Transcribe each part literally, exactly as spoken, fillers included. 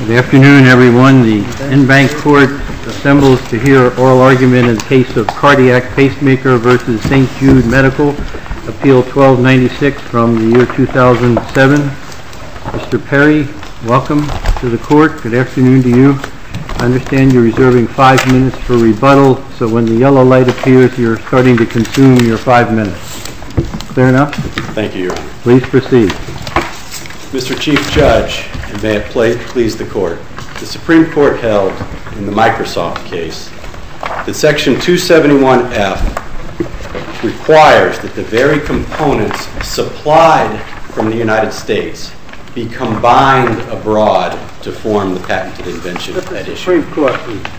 Good afternoon, everyone. The en-banc court assembles to hear oral argument in the case of Cardiac Pacemaker versus Saint Jude Medical, Appeal twelve ninety-six from the year two thousand seven. Mister Perry, welcome to the court. Good afternoon to you. I understand you're reserving five minutes for rebuttal, so when the yellow light appears, you're starting to consume your five minutes. Clear enough? Thank you, Your Honor. Please proceed. Mister Chief Judge, and may it please the Court, the Supreme Court held in the Microsoft case that Section two seventy-one F requires that the very components supplied from the United States be combined abroad to form the patented invention But at the issue. Supreme Court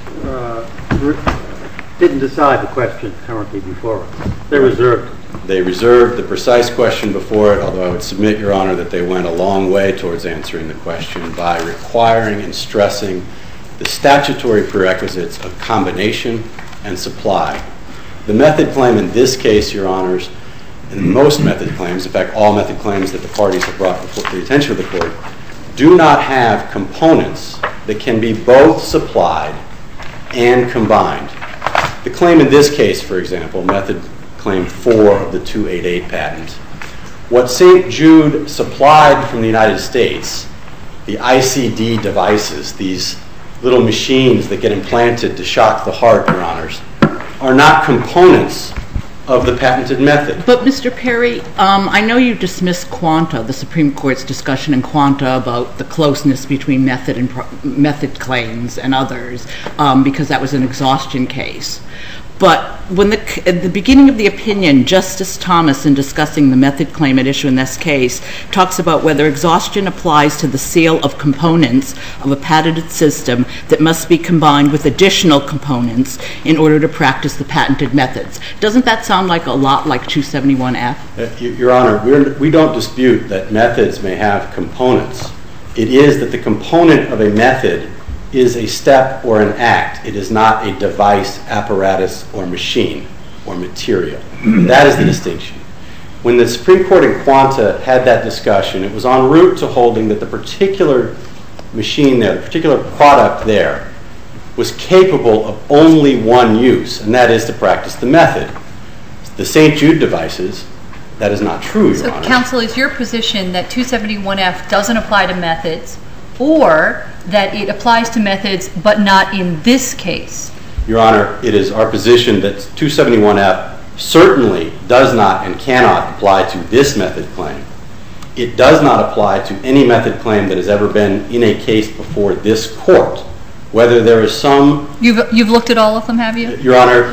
uh, didn't decide the question currently before us. They reserved it. They reserved the precise question before it, although I would submit, Your Honor, that they went a long way towards answering the question by requiring and stressing the statutory prerequisites of combination and supply. The method claim in this case, Your Honors, and most method claims, in fact, all method claims that the parties have brought before the attention of the Court, do not have components that can be both supplied and combined. The claim in this case, for example, method claim four of the two eighty-eight patent, what Saint Jude supplied from the United States, the I C D devices, these little machines that get implanted to shock the heart, Your Honors, are not components of the patented method. But Mister Perry, um, I know you dismissed Quanta, the Supreme Court's discussion in Quanta about the closeness between method and pro- method claims and others, um, because that was an exhaustion case. But when the, at the beginning of the opinion, Justice Thomas, in discussing the method claim at issue in this case, talks about whether exhaustion applies to the sale of components of a patented system that must be combined with additional components in order to practice the patented methods. Doesn't that sound like a lot like two seventy-one F? Uh, Your Honor, we're, we don't dispute that methods may have components. It is that the component of a method is a step or an act. It is not a device, apparatus, or machine, or material. That is the distinction. When the Supreme Court in Quanta had that discussion, it was en route to holding that the particular machine there, the particular product there, was capable of only one use, and that is to practice the method. The Saint Jude devices, that is not true, Your so, Honor. So, counsel, is your position that two seventy-one F doesn't apply to methods, or that it applies to methods but not in this case? Your Honor, it is our position that two seventy-one F certainly does not and cannot apply to this method claim. It does not apply to any method claim that has ever been in a case before this Court. Whether there is some... You've, you've looked at all of them, have you? Your Honor,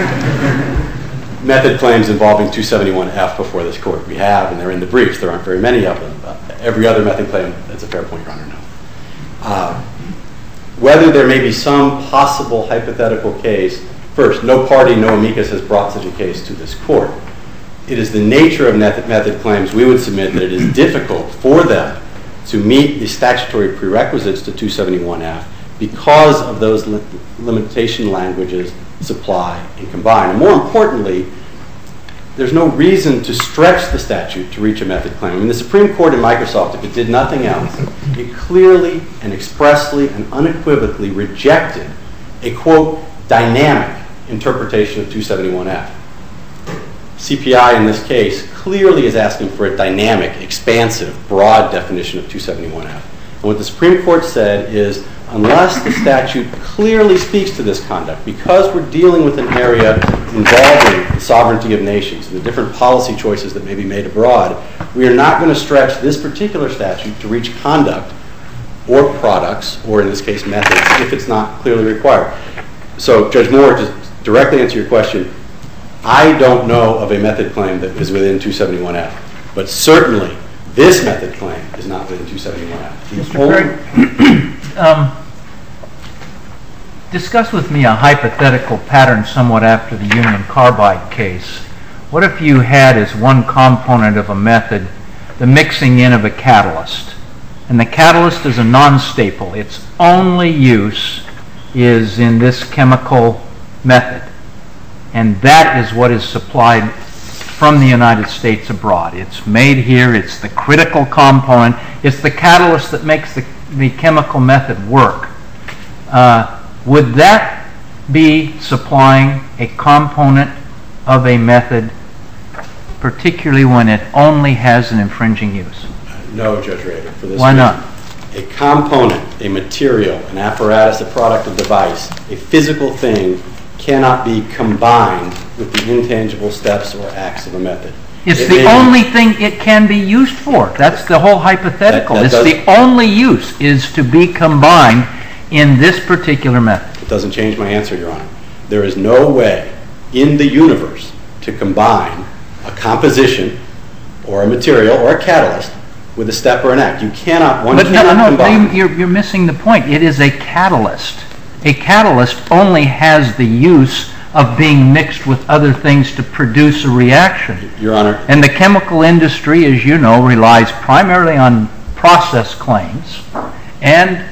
method claims involving two seventy-one F before this Court we have, and they're in the briefs. There aren't very many of them. Uh, every other method claim, that's a fair point, Your Honor, no. Uh, whether there may be some possible hypothetical case, first, no party, no amicus has brought such a case to this Court. It is the nature of method, method claims we would submit that it is difficult for them to meet the statutory prerequisites to two seventy-one F because of those li- limitation languages, supply and combine. And more importantly, there's no reason to stretch the statute to reach a method claim. I mean, the Supreme Court in Microsoft, if it did nothing else, it clearly and expressly and unequivocally rejected a, quote, dynamic interpretation of two seventy-one F. C P I in this case clearly is asking for a dynamic, expansive, broad definition of two seventy-one F. And what the Supreme Court said is, unless the statute clearly speaks to this conduct, because we're dealing with an area involving the sovereignty of nations and the different policy choices that may be made abroad, we are not going to stretch this particular statute to reach conduct or products, or in this case methods, if it's not clearly required. So, Judge Moore, to directly answer your question, I don't know of a method claim that is within two seventy-one F, but certainly this method claim is not within two seventy-one F. Mister Perry, um, discuss with me a hypothetical pattern somewhat after the Union Carbide case. What if you had as one component of a method the mixing in of a catalyst, and the catalyst is a non-staple. Its only use is in this chemical method, and that is what is supplied from the United States abroad. It's made here. It's the critical component. It's the catalyst that makes the the chemical method work, uh, would that be supplying a component of a method, particularly when it only has an infringing use? No, Judge Rader. For this Why reason. not? A component, a material, an apparatus, a product, a device, a physical thing cannot be combined with the intangible steps or acts of a method. It's It the may be- only thing it can be used for. That's the whole hypothetical. That- It's that the only use is to be combined in this particular method. It doesn't change my answer, Your Honor. There is no way in the universe to combine a composition or a material or a catalyst with a step or an act. You cannot, one But no, cannot no, combine. you're, you're missing the point. It is a catalyst. A catalyst only has the use of being mixed with other things to produce a reaction. Your Honor. And the chemical industry, as you know, relies primarily on process claims. And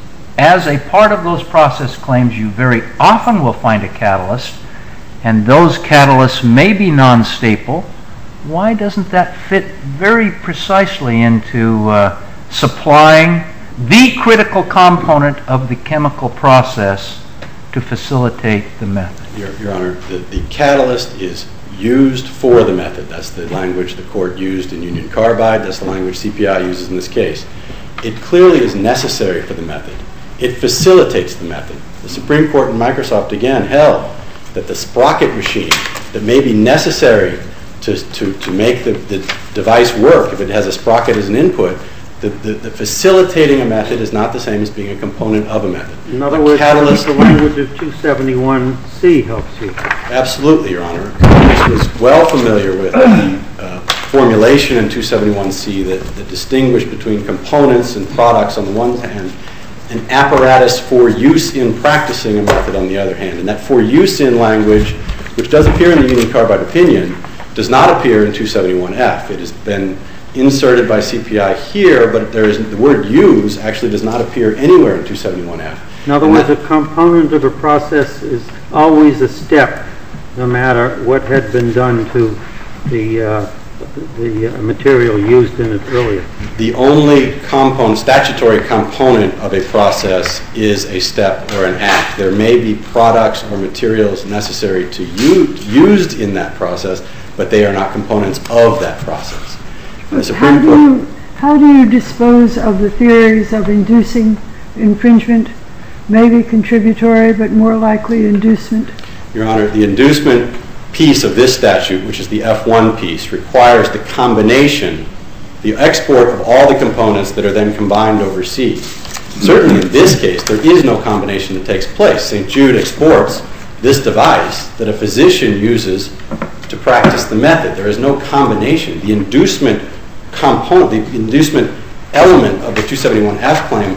as a part of those process claims, you very often will find a catalyst, and those catalysts may be non-staple. Why doesn't that fit very precisely into uh, supplying the critical component of the chemical process to facilitate the method? Your, Your Honor, the, the catalyst is used for the method. That's the language the court used in Union Carbide. That's the language C P I uses in this case. It clearly is necessary for the method. It facilitates the method. The Supreme Court in Microsoft again held that the sprocket machine that may be necessary to, to, to make the, the device work, if it has a sprocket as an input, the, the, the facilitating a method is not the same as being a component of a method. In other A words, catalyst, the language of two seventy-one C helps you. Absolutely, Your Honor. Congress was well familiar with the uh, formulation in two seventy-one C that, that distinguished between components and products on the one hand, and apparatus for use in practicing a method on the other hand. And that for use in language, which does appear in the Union Carbide opinion, does not appear in two seventy-one F. It has been inserted by C P I here, but there is, the word use actually does not appear anywhere in two seventy-one F. In other words, a component of a process is always a step, no matter what had been done to the uh, the uh, material used in it earlier. The only component, statutory component of a process is a step or an act. There may be products or materials necessary to use, used in that process, but they are not components of that process. And the How Supreme do, Court, you, how do you dispose of the theories of inducing infringement, maybe contributory but more likely inducement? Your Honor, the inducement piece of this statute, which is the F one piece, requires the combination, the export of all the components that are then combined overseas. Certainly in this case, there is no combination that takes place. Saint Jude exports this device that a physician uses to practice the method. There is no combination. The inducement component, the inducement element of the two seventy-one F claim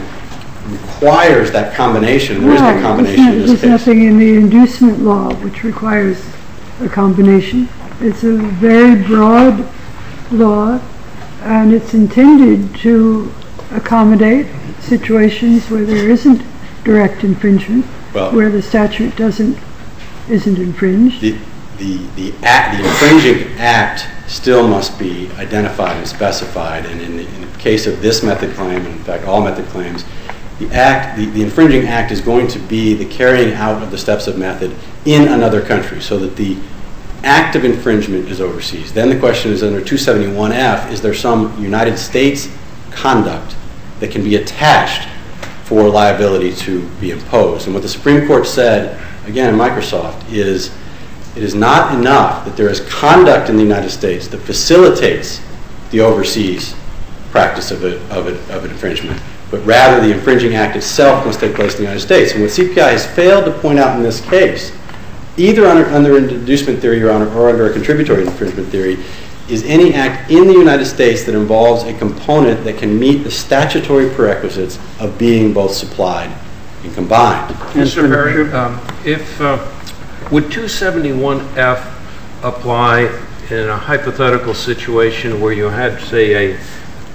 requires that combination. There is no combination in this There's case. nothing in the inducement law which requires a combination. It's a very broad law, and it's intended to accommodate situations where there isn't direct infringement, Well, where the statute doesn't isn't infringed. The, the, the, act, the infringing act still must be identified and specified, and in the, in the case of this method claim, and in fact all method claims, the act, the, the infringing act is going to be the carrying out of the steps of method in another country, so that the act of infringement is overseas. Then the question is, under two seventy-one F, is there some United States conduct that can be attached for liability to be imposed? And what the Supreme Court said, again in Microsoft, is it is not enough that there is conduct in the United States that facilitates the overseas practice of, a, of, a, of an infringement, but rather the infringing act itself must take place in the United States. And what C P I has failed to point out in this case, either under, under an inducement theory, Your Honor, or under a contributory infringement theory, is any act in the United States that involves a component that can meet the statutory prerequisites of being both supplied and combined. Mister Perry, um, if, uh, would two seventy-one F apply in a hypothetical situation where you had, say, a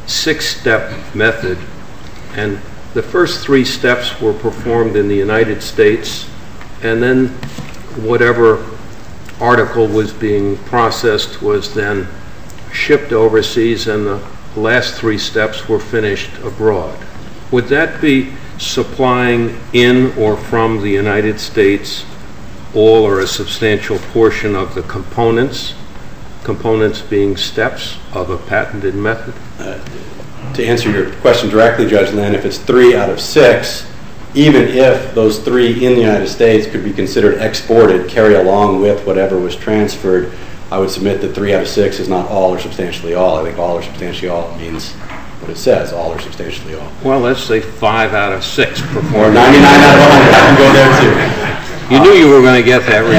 six-step method, and the first three steps were performed in the United States, and then whatever article was being processed was then shipped overseas, and the last three steps were finished abroad? would that be supplying in or from the United States all or a substantial portion of the components, components being steps of a patented method? Uh, to answer your question directly, Judge Lynn, if it's three out of six, even if those three in the United States could be considered exported, carry along with whatever was transferred, I would submit that three out of six is not all or substantially all. I think all or substantially all means what it says, all or substantially all. Well, let's say five out of six perform. Or ninety-nine out of one hundred. I can go there too. You knew you were going to get that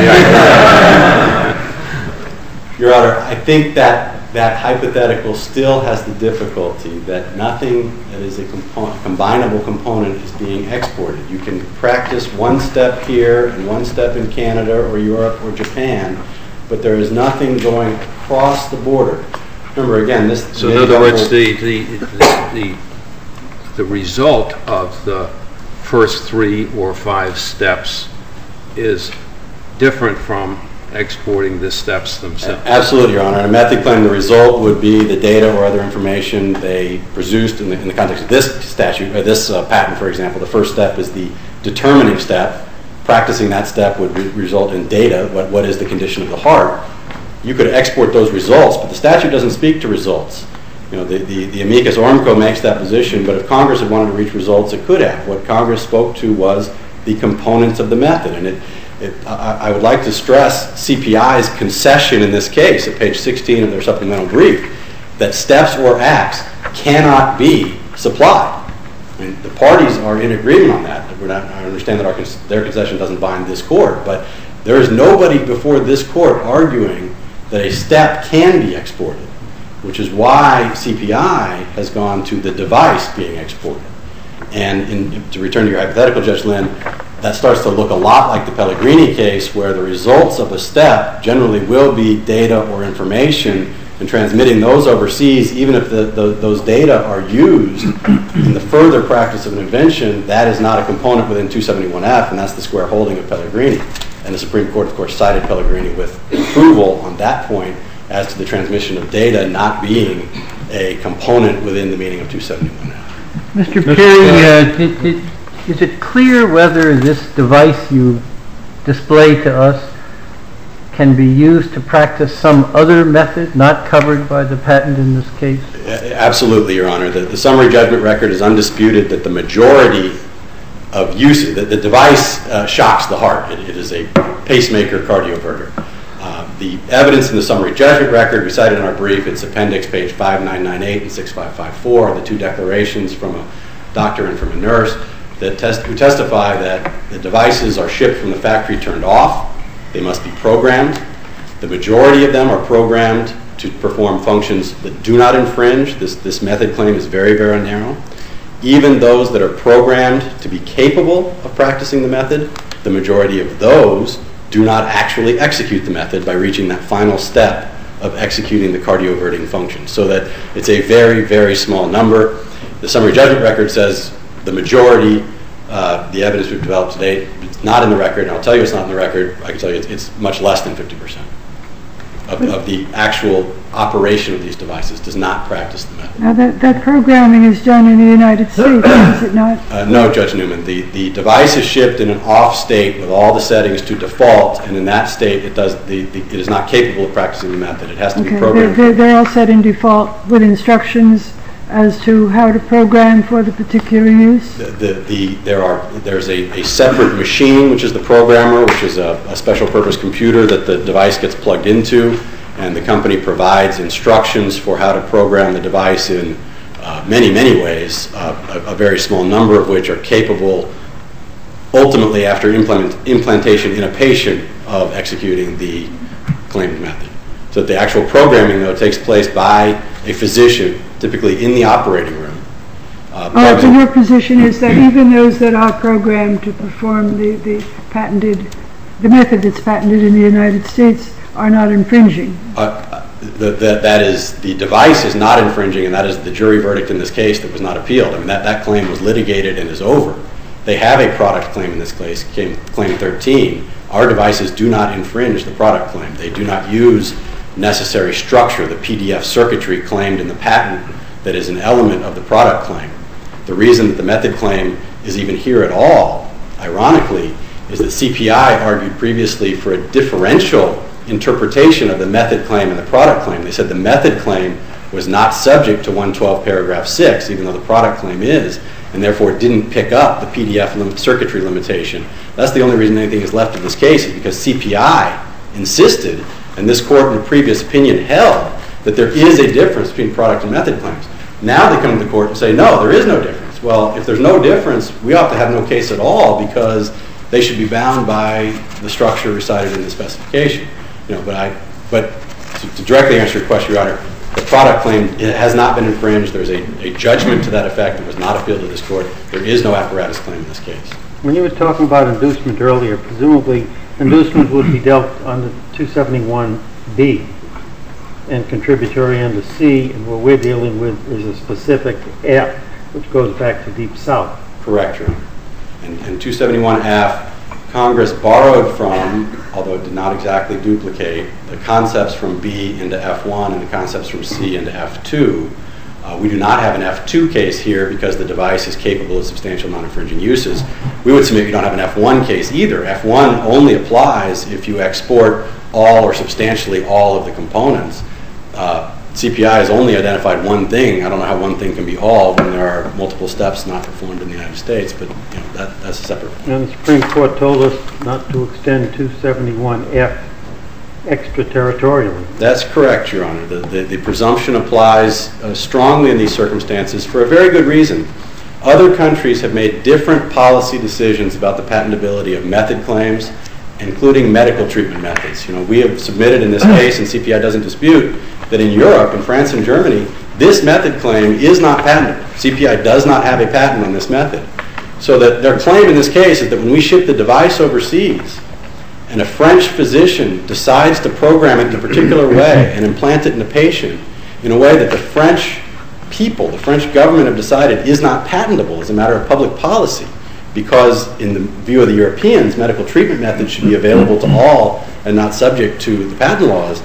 reaction. Your Honor, I think that that hypothetical still has the difficulty that nothing that is a component, combinable component is being exported. You can practice one step here and one step in Canada or Europe or Japan, but there is nothing going across the border. Remember, again, this... So in other words, the, the, the, the result of the first three or five steps is different from exporting the steps themselves. Absolutely, Your Honor. In a method claim, the result would be the data or other information they produced in the, in the context of this statute, or this uh, patent, for example. The first step is the determining step. Practicing that step would re result in data. What, what is the condition of the heart? You could export those results, but the statute doesn't speak to results. You know, the, the, the amicus Ormco makes that position, but if Congress had wanted to reach results, it could have. What Congress spoke to was the components of the method, and it It, I, I would like to stress C P I's concession in this case at page sixteen of their supplemental brief that steps or acts cannot be supplied. I mean, the parties are in agreement on that. We're not, I understand that our, their concession doesn't bind this court, but there is nobody before this court arguing that a step can be exported, which is why C P I has gone to the device being exported. And in, to return to your hypothetical, Judge Lynn, that starts to look a lot like the Pellegrini case, where the results of a step generally will be data or information, and transmitting those overseas, even if the, the, those data are used in the further practice of an invention, that is not a component within two seventy-one F, and that's the square holding of Pellegrini. And the Supreme Court, of course, cited Pellegrini with approval on that point as to the transmission of data not being a component within the meaning of two seventy-one F. Mister Perry, uh, did, did, is it clear whether this device you display to us can be used to practice some other method not covered by the patent in this case? Absolutely, Your Honor. The, the summary judgment record is undisputed that the majority of uses, that the device uh, shocks the heart. It, it is a pacemaker cardioverter. Uh, the evidence in the summary judgment record we cited in our brief, it's appendix page five nine nine eight and six five five four, the two declarations from a doctor and from a nurse that test, who testify that the devices are shipped from the factory turned off. They must be programmed. The majority of them are programmed to perform functions that do not infringe. This, this method claim is very, very narrow. Even those that are programmed to be capable of practicing the method, the majority of those do not actually execute the method by reaching that final step of executing the cardioverting function. So that it's a very, very small number. The summary judgment record says the majority, uh, the evidence we've developed to date, it's not in the record, and I'll tell you it's not in the record. I can tell you it's, it's much less than fifty percent of, of the actual operation of these devices does not practice the method. Now that, that programming is done in the United States, is it not? Uh, no, Judge Newman. The, the device is shipped in an off state with all the settings to default, and in that state it does the, the it is not capable of practicing the method. It has to Okay, be programmed. they're, they're all set in default with instructions as to how to program for the particular use? The, the, the, there are, there's a, a separate machine, which is the programmer, which is a, a special purpose computer that the device gets plugged into, and the company provides instructions for how to program the device in uh, many, many ways, uh, a, a very small number of which are capable, ultimately after implement, implantation in a patient, of executing the claimed method. So that the actual programming, though, takes place by a physician, typically in the operating room. Uh, Oh, so your position is that even those that are programmed to perform the, the patented, the method that's patented in the United States are not infringing? Uh, the, the, that is, the device is not infringing, and that is the jury verdict in this case that was not appealed. I mean, that, that claim was litigated and is over. They have a product claim in this case, claim, claim thirteen. Our devices do not infringe the product claim. They do not use necessary structure, the P D F circuitry claimed in the patent that is an element of the product claim. The reason that the method claim is even here at all, ironically, is that C P I argued previously for a differential interpretation of the method claim and the product claim. They said the method claim was not subject to one twelve paragraph six, even though the product claim is, and therefore didn't pick up the P D F lim- circuitry limitation. That's the only reason anything is left in this case, is because C P I insisted, and this court in a previous opinion held, that there is a difference between product and method claims. Now they come to the court and say, no, there is no difference. Well, if there's no difference, we ought to have no case at all, because they should be bound by the structure recited in the specification. You know, but I, but to, to directly answer your question, Your Honor, the product claim it has not been infringed. There's a, a judgment to that effect that was not appealed to this court. There is no apparatus claim in this case. When you were talking about inducement earlier, presumably inducement would be dealt under two seventy-one B and contributory under C, and what we're dealing with is a specific F, which goes back to Deep South. Correct, Your Honor. And, and two seventy-one F, Congress borrowed from, although it did not exactly duplicate, the concepts from B into F one and the concepts from C into F two. Uh, we do not have an F two case here because the device is capable of substantial non-infringing uses. We would submit you don't have an F one case either. F one only applies if you export all or substantially all of the components. Uh, C P I has only identified one thing. I don't know how one thing can be all when there are multiple steps not performed in the United States, but you know, that, that's a separate point. And the Supreme Court told us not to extend two seventy-one F extraterritorially. That's correct, Your Honor. The, the, the presumption applies uh, strongly in these circumstances for a very good reason. Other countries have made different policy decisions about the patentability of method claims, including medical treatment methods. You know, we have submitted in this case, and C P I doesn't dispute, that in Europe, in France and Germany, this method claim is not patentable. C P I does not have a patent on this method. So that their claim in this case is that when we ship the device overseas, and a French physician decides to program it in a particular way and implant it in a patient in a way that the French people, the French government have decided is not patentable as a matter of public policy, because in the view of the Europeans, medical treatment methods should be available to all and not subject to the patent laws.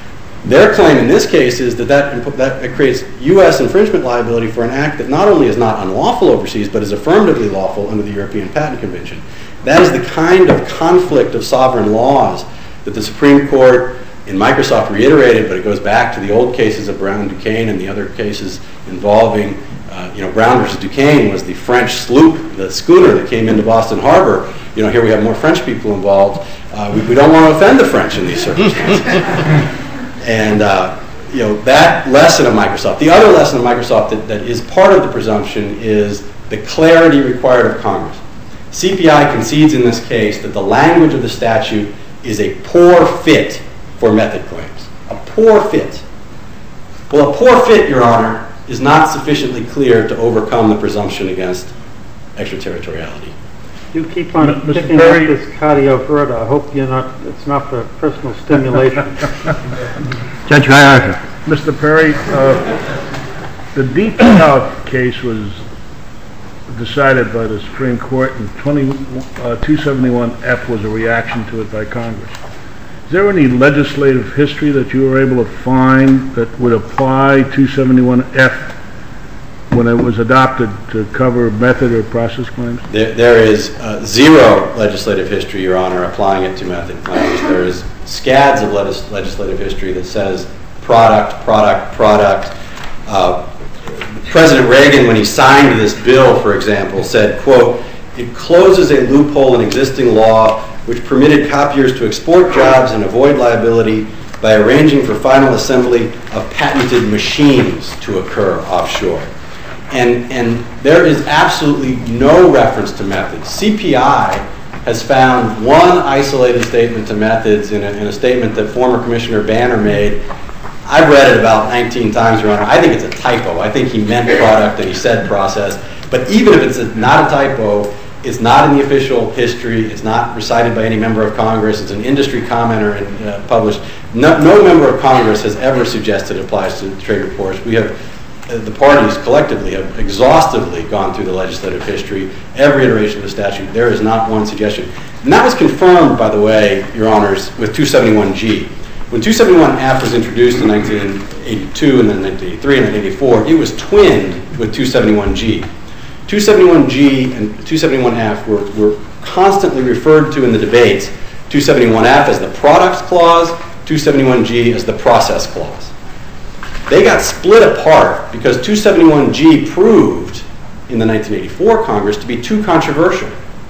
Their claim in this case is that that, that creates U S infringement liability for an act that not only is not unlawful overseas, but is affirmatively lawful under the European Patent Convention. That is the kind of conflict of sovereign laws that the Supreme Court in Microsoft reiterated, but it goes back to the old cases of Brown and Duquesne and the other cases involving, uh, you know, Brown versus Duquesne was the French sloop, the schooner that came into Boston Harbor. You know, here we have more French people involved. Uh, we, we don't want to offend the French in these circumstances. And, uh, you know, that lesson of Microsoft, the other lesson of Microsoft that, that is part of the presumption is the clarity required of Congress. C P I concedes in this case that the language of the statute is a poor fit for method claims. A poor fit. Well, a poor fit, Your Honor, is not sufficiently clear to overcome the presumption against extraterritoriality. You keep on Mister picking Perry. up this cardioverter. I hope you're not, it's not for personal stimulation. Judge Gallardo. Mister Perry, uh, the Deep South case was decided by the Supreme Court, and two seventy-one F was a reaction to it by Congress. Is there any legislative history that you were able to find that would apply two seventy-one F when it was adopted to cover method or process claims? There, there is uh, zero legislative history, Your Honor, applying it to method claims. There is scads of legis- legislative history that says product, product, product. Uh, President Reagan, when he signed this bill, for example, said, quote, "It closes a loophole in existing law which permitted copiers to export jobs and avoid liability by arranging for final assembly of patented machines to occur offshore." And, and there is absolutely no reference to methods. C P I has found one isolated statement to methods in a, in a statement that former Commissioner Banner made. I've read it about nineteen times, Your Honor. I think it's a typo. I think he meant product and he said process. But even if it's a, not a typo, it's not in the official history. It's not recited by any member of Congress. It's an industry commenter and uh, published. No, no member of Congress has ever suggested it applies to trade reports. We have, uh, the parties collectively have exhaustively gone through the legislative history, every iteration of the statute. There is not one suggestion. And that was confirmed, by the way, Your Honors, with two seventy-one G. When two seventy-one F was introduced in nineteen eighty-two and then nineteen eighty-three and then eighty-four, it was twinned with two seventy-one G. two seventy-one G and two seventy-one F were, were constantly referred to in the debates, two seventy-one F as the products clause, two seventy-one G as the process clause. They got split apart because two seventy-one G proved in the nineteen eighty-four Congress to be too controversial.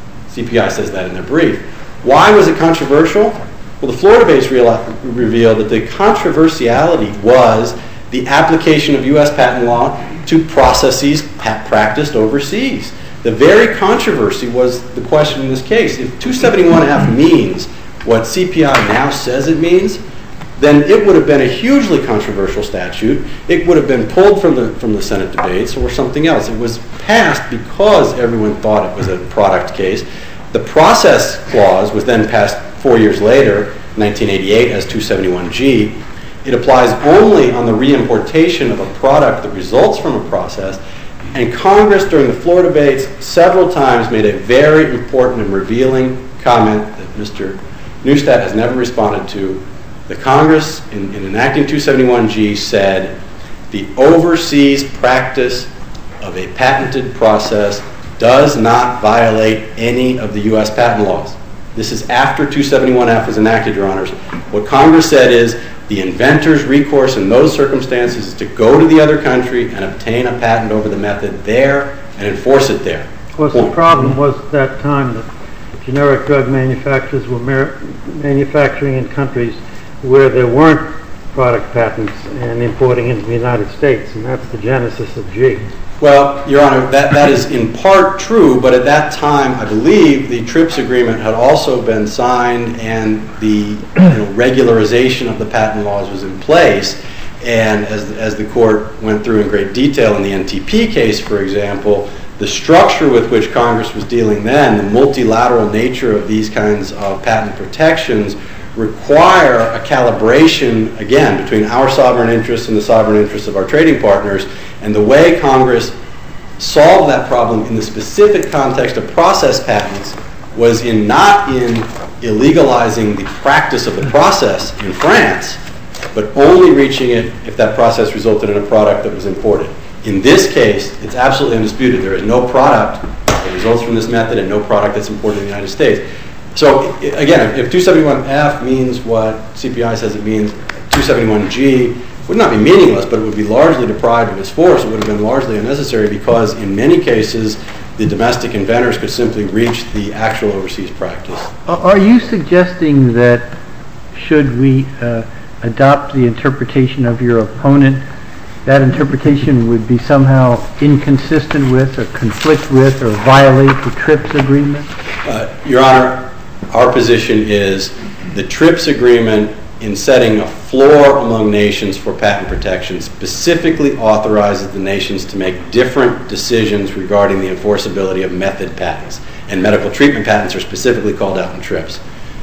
C P I says that in their brief. Why was it controversial? Well, the Florida base revealed that the controversiality was the application of U S patent law to processes practiced overseas. The very controversy was the question in this case. If two seventy-one F means what C P I now says it means, then it would have been a hugely controversial statute. It would have been pulled from the from the Senate debates or something else. It was passed because everyone thought it was a product case. The process clause was then passed four years later, nineteen eighty-eight, as two seventy-one G. It applies only on the reimportation of a product that results from a process. And Congress, during the Florida debates, several times made a very important and revealing comment that Mister Neustadt has never responded to. The Congress, in, in enacting two seventy-one G, said the overseas practice of a patented process does not violate any of the U S patent laws. This is after two seventy-one F was enacted, Your Honors. What Congress said is the inventor's recourse in those circumstances is to go to the other country and obtain a patent over the method there and enforce it there. Of course, the problem was at that time that generic drug manufacturers were mer- manufacturing in countries where there weren't product patents and importing into the United States, and that's the genesis of G. Well, Your Honor, that, that is in part true, but at that time, I believe the TRIPS agreement had also been signed and the you know, regularization of the patent laws was in place. And as, as the court went through in great detail in the N T P case, for example, the structure with which Congress was dealing then, the multilateral nature of these kinds of patent protections, require a calibration, again, between our sovereign interests and the sovereign interests of our trading partners. And the way Congress solved that problem in the specific context of process patents was in not in illegalizing the practice of the process in France, but only reaching it if that process resulted in a product that was imported. In this case, it's absolutely undisputed. There is no product that results from this method and no product that's imported in the United States. So again, if two seventy-one F means what C P I says it means, two seventy-one G would not be meaningless, but it would be largely deprived of its force. It would have been largely unnecessary because in many cases, the domestic inventors could simply reach the actual overseas practice. Are you suggesting that should we uh, adopt the interpretation of your opponent, that interpretation would be somehow inconsistent with or conflict with or violate the TRIPS agreement? Uh, Your Honor, our position is the TRIPS agreement in setting a floor among nations for patent protection specifically authorizes the nations to make different decisions regarding the enforceability of method patents. And medical treatment patents are specifically called out in TRIPS.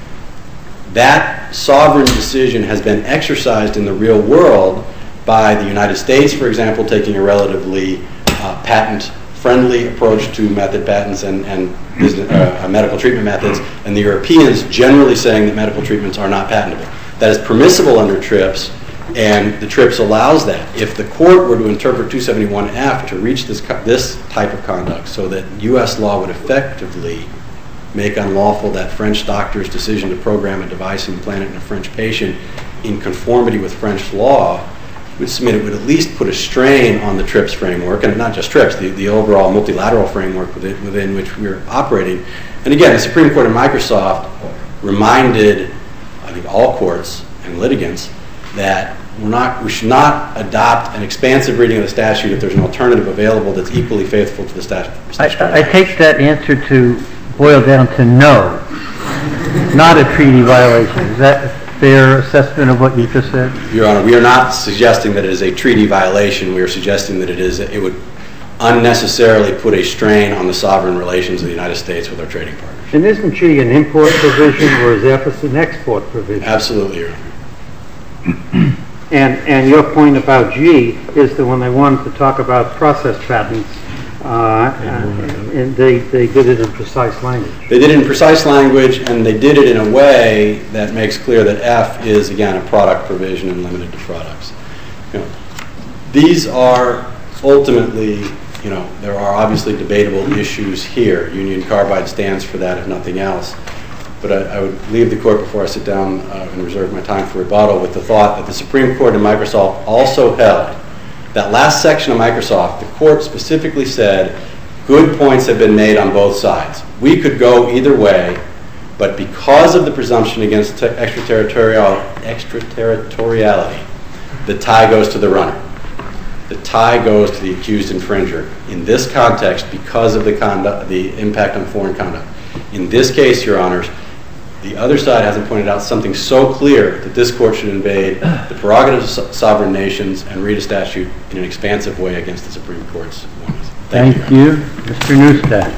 That sovereign decision has been exercised in the real world by the United States, for example, taking a relatively uh, patent-friendly approach to method patents and, and business, uh, medical treatment methods, and the Europeans generally saying that medical treatments are not patentable. That is permissible under TRIPS, and the TRIPS allows that. If the court were to interpret two seventy-one F to reach this, this type of conduct so that U S law would effectively make unlawful that French doctor's decision to program a device and implant it in a French patient in conformity with French law, would submit it would at least put a strain on the TRIPS framework, and not just TRIPS, the, the overall multilateral framework within, within which we're operating. And again, the Supreme Court and Microsoft reminded, I think, all courts and litigants that we're not, we should not adopt an expansive reading of the statute if there's an alternative available that's equally faithful to the statute. I, I take that answer to boil down to no, not a treaty violation. Is that a fair assessment of what you just said? Your Honor, we are not suggesting that it is a treaty violation. We are suggesting that it is. It would unnecessarily put a strain on the sovereign relations of the United States with our trading partners. And isn't G an import provision or is F an export provision? Absolutely, Your Honor. And and your point about G is that when they wanted to talk about process patents, uh, and they, they did it in precise language. They did it in precise language, and they did it in a way that makes clear that F is, again, a product provision and limited to products. You know, these are ultimately you know, there are obviously debatable issues here. Union Carbide stands for that, if nothing else. But I, I would leave the court before I sit down uh, and reserve my time for rebuttal with the thought that the Supreme Court in Microsoft also held that last section of Microsoft, the court specifically said good points have been made on both sides. We could go either way, but because of the presumption against te- extraterritorial, extraterritoriality, the tie goes to the runner. The tie goes to the accused infringer in this context because of the conduct, the impact on foreign conduct. In this case, Your Honors, the other side hasn't pointed out something so clear that this court should invade the prerogatives of sovereign nations and read a statute in an expansive way against the Supreme Court's warnings. Thank, Thank you. you. Mister Neustadt.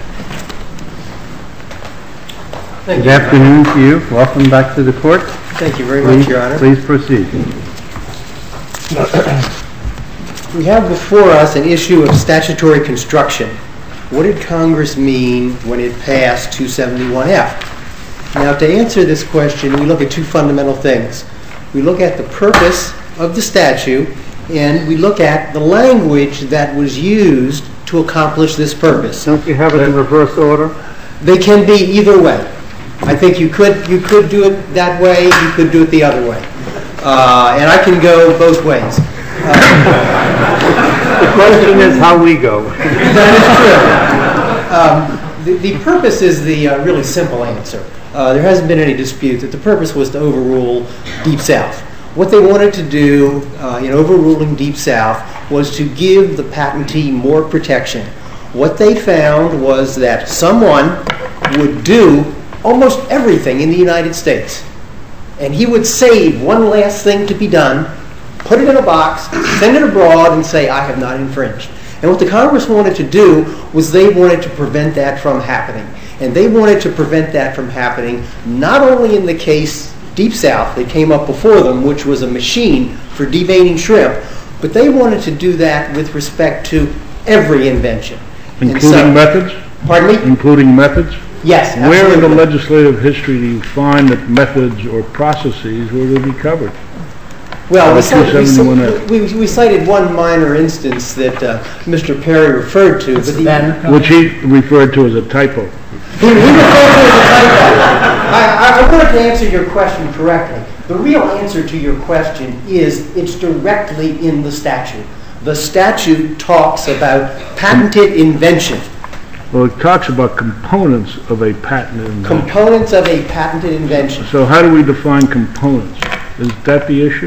Thank Good you, afternoon to you. Welcome back to the court. Thank you very please, much, Your Honor. Please proceed. We have before us an issue of statutory construction. What did Congress mean when it passed two seventy-one F? Now, to answer this question, we look at two fundamental things. We look at the purpose of the statute, and we look at the language that was used to accomplish this purpose. Don't you have it in reverse order? They can be either way. I think you could you could do it that way. You could do it the other way, uh, and I can go both ways. Uh, the question is how we go. That is true. Um, the, the purpose is the uh, really simple answer. Uh, there hasn't been any dispute that the purpose was to overrule Deep South. What they wanted to do uh, in overruling Deep South was to give the patentee more protection. What they found was that someone would do almost everything in the United States, and he would save one last thing to be done, put it in a box, send it abroad, and say, I have not infringed. And what the Congress wanted to do was they wanted to prevent that from happening. And they wanted to prevent that from happening not only in the case Deep South that came up before them, which was a machine for deveining shrimp, but they wanted to do that with respect to every invention. Including so, methods? Pardon me? Including methods? Yes, absolutely. Where in the legislative history do you find that methods or processes were to be covered? Well, we Uh, cited, we, we, we cited one minor instance that uh, Mister Perry referred to, but the, which he referred to as a typo. He, he referred to it as a typo. I, I wanted to answer your question correctly. The real answer to your question is it's directly in the statute. The statute talks about patented invention. Well, it talks about components of a patented invention. Components of a patented invention. So how do we define components? Is that the issue?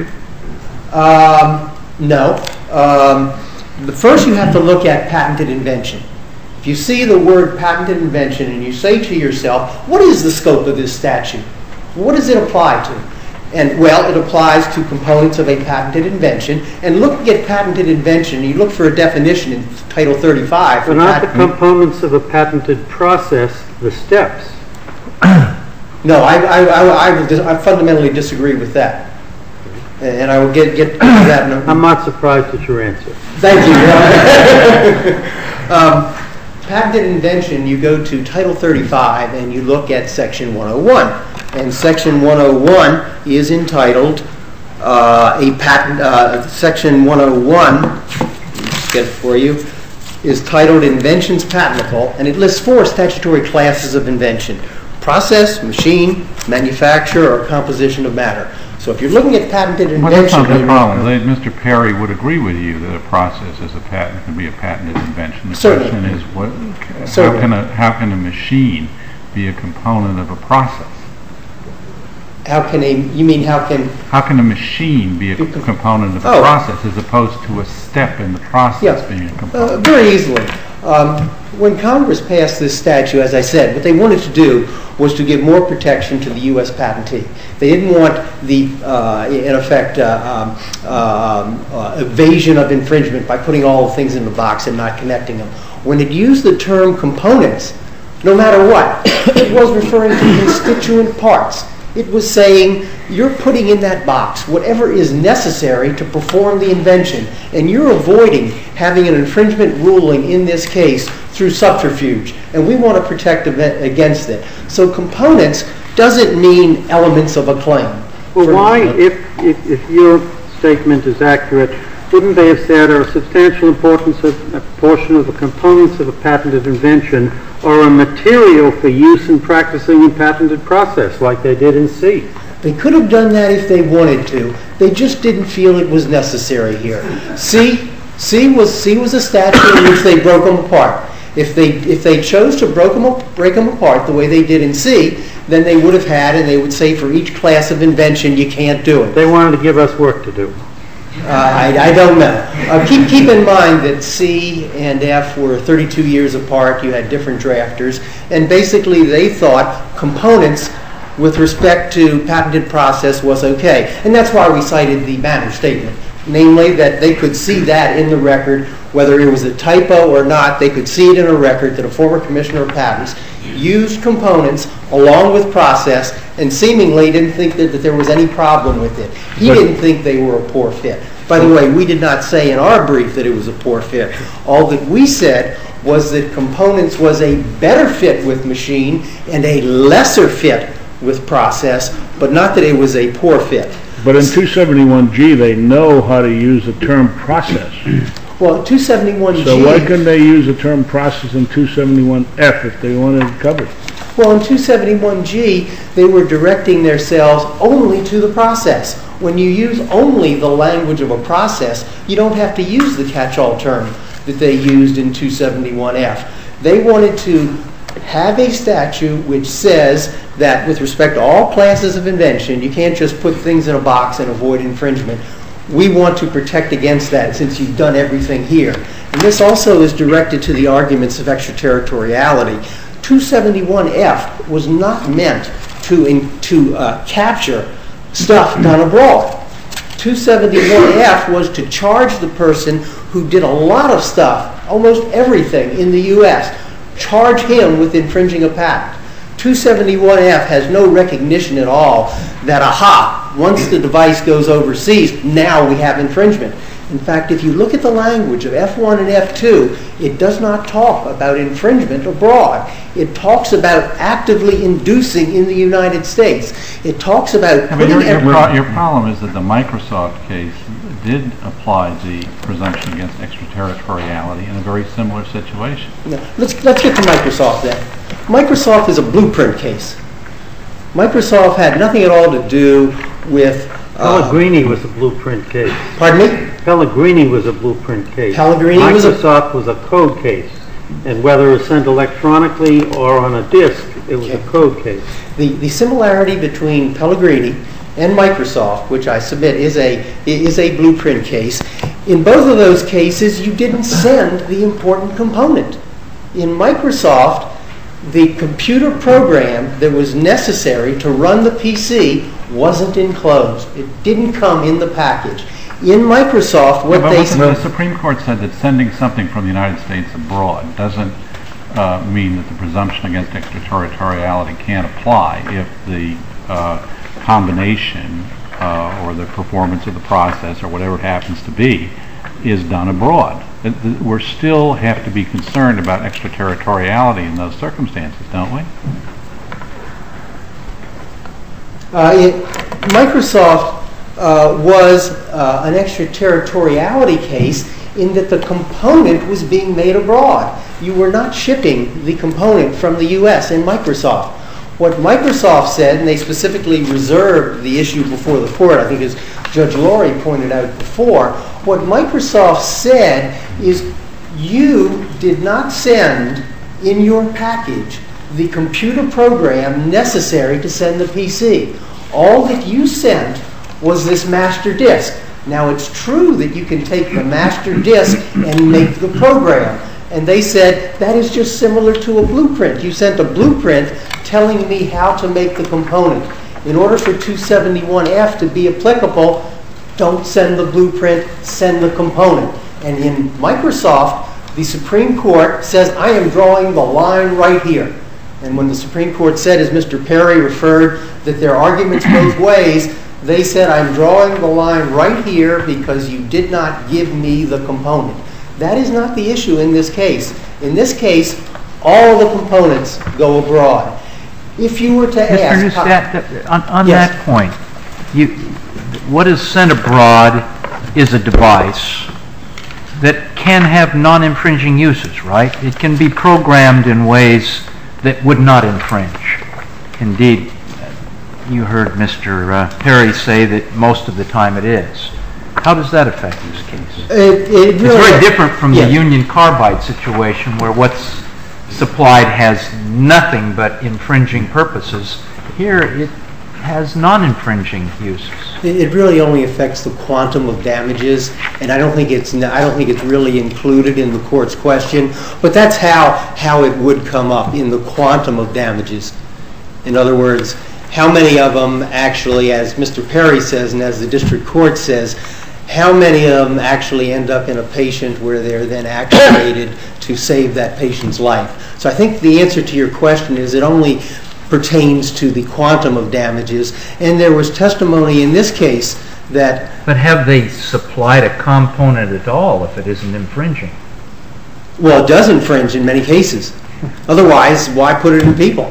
Um, no. Um, the first you have to look at patented invention. If you see the word patented invention and you say to yourself, what is the scope of this statute? What does it apply to? And, well, it applies to components of a patented invention. And looking at patented invention, you look for a definition in Title thirty-five. But not the components of a patented process, the steps. No, I, I, I, I, will dis- I fundamentally disagree with that. And I will get, get to that in a... I'm not surprised at your answer. Thank you. um, patented invention, you go to Title thirty-five and you look at Section one oh one. And Section one oh one is entitled uh, a patent, uh, Section one oh one, just get it for you, is titled Inventions Patentable, and it lists four statutory classes of invention: process, machine, manufacture, or composition of matter. So if you're looking at patented invention... Well, that's not the problem. Mister Perry would agree with you that a process is a patent, can be a patented invention. The Certainly. question is, what, Certainly. how, can a, how can a machine be a component of a process? How can a, you mean how can... How can a machine be a Be com- component of a Oh. process as opposed to a step in the process Yes, being a uh, component? very easily. Um, when Congress passed this statute, as I said, what they wanted to do was to give more protection to the U S patentee. They didn't want the, uh, in effect, uh, um, um, uh, evasion of infringement by putting all the things in the box and not connecting them. When it used the term components, no matter what, it was referring to constituent parts. It was saying, you're putting in that box whatever is necessary to perform the invention, and you're avoiding having an infringement ruling in this case through subterfuge, and we want to protect against it. So components doesn't mean elements of a claim. Well, For why, example, if, if, if your statement is accurate, wouldn't they have said, or a substantial importance of a portion of the components of a patented invention or a material for use in practicing a patented process, like they did in C? They could have done that if they wanted to. They just didn't feel it was necessary here. C, C was C was a statute in which they broke them apart. If they if they chose to break them, break them apart the way they did in C, then they would have had, and they would say for each class of invention, you can't do it. They wanted to give us work to do. Uh, I, I don't know. Uh, keep keep in mind that C and F were thirty-two years apart. You had different drafters, and basically they thought components with respect to patented process was okay, and that's why we cited the Banner statement, namely that they could see that in the record, whether it was a typo or not. They could see it in a record that a former commissioner of patents used components along with process, and seemingly didn't think that, that there was any problem with it. He didn't think they were a poor fit. By the way, we did not say in our brief that it was a poor fit. All that we said was that components was a better fit with machine and a lesser fit with process, but not that it was a poor fit. But in two seventy-one G, they know how to use the term process. Well, two seventy-one G... So why couldn't they use the term process in two seventy-one F if they wanted it covered? Well, in two seventy-one G, they were directing themselves only to the process. When you use only the language of a process, you don't have to use the catch-all term that they used in two seventy-one F. They wanted to have a statute which says that with respect to all classes of invention, you can't just put things in a box and avoid infringement. We want to protect against that since you've done everything here. And this also is directed to the arguments of extraterritoriality. two seventy-one F was not meant to, in, to uh, capture stuff done abroad. two seventy-one F was to charge the person who did a lot of stuff, almost everything in the U S, charge him with infringing a patent. two seventy-one F has no recognition at all that, aha, once the device goes overseas, now we have infringement. In fact, if you look at the language of F one and F two, it does not talk about infringement abroad. It talks about actively inducing in the United States. It talks about... I mean, your, your, pro your problem is that the Microsoft case did apply the presumption against extraterritoriality in a very similar situation. No, let's, let's get to Microsoft then. Microsoft is a blueprint case. Microsoft had nothing at all to do with... Uh, Pellegrini was a blueprint case. Pardon me? Pellegrini was a blueprint case. Pellegrini was a... Microsoft was a code case. And whether it was sent electronically or on a disk, it was okay. a code case. The, the similarity between Pellegrini and Microsoft, which I submit is a, is a blueprint case, in both of those cases, you didn't send the important component. In Microsoft, the computer program that was necessary to run the P C wasn't enclosed. It didn't come in the package. In Microsoft, what yeah, they... The Supreme Court said that sending something from the United States abroad doesn't uh, mean that the presumption against extraterritoriality can't apply if the uh, combination uh, or the performance of the process or whatever it happens to be is done abroad. We still have to be concerned about extraterritoriality in those circumstances, don't we? Uh, it, Microsoft uh, was uh, an extraterritoriality case in that the component was being made abroad. You were not shipping the component from the U S in Microsoft. What Microsoft said, and they specifically reserved the issue before the court, I think as Judge Laurie pointed out before, what Microsoft said is you did not send in your package the computer program necessary to send the P C. All that you sent was this master disk. Now it's true that you can take the master disk and make the program. And they said that is just similar to a blueprint. You sent a blueprint telling me how to make the component. In order for two seventy-one F to be applicable, don't send the blueprint, send the component. And in Microsoft, the Supreme Court says, I am drawing the line right here. And when the Supreme Court said, as Mister Perry referred, that their arguments both ways, they said, I'm drawing the line right here because you did not give me the component. That is not the issue in this case. In this case, all the components go abroad. If you were to ask... Mister Neustadt, on, on yes. that point, you, what is sent abroad is a device that can have non-infringing uses, right? It can be programmed in ways that would not infringe. Indeed, you heard Mister Uh, Perry say that most of the time it is. How does that affect this case? It, it really, it's very different from yeah. the Union Carbide situation where what's supplied has nothing but infringing purposes. Here it has non-infringing uses. It really only affects the quantum of damages, and I don't think it's I don't think it's really included in the court's question. But that's how how it would come up in the quantum of damages. In other words, how many of them actually, as Mister Perry says and as the district court says, how many of them actually end up in a patient where they're then actuated to save that patient's life? So I think the answer to your question is it only pertains to the quantum of damages, and there was testimony in this case that... But have they supplied a component at all if it isn't infringing? Well, it does infringe in many cases. Otherwise, why put it in people?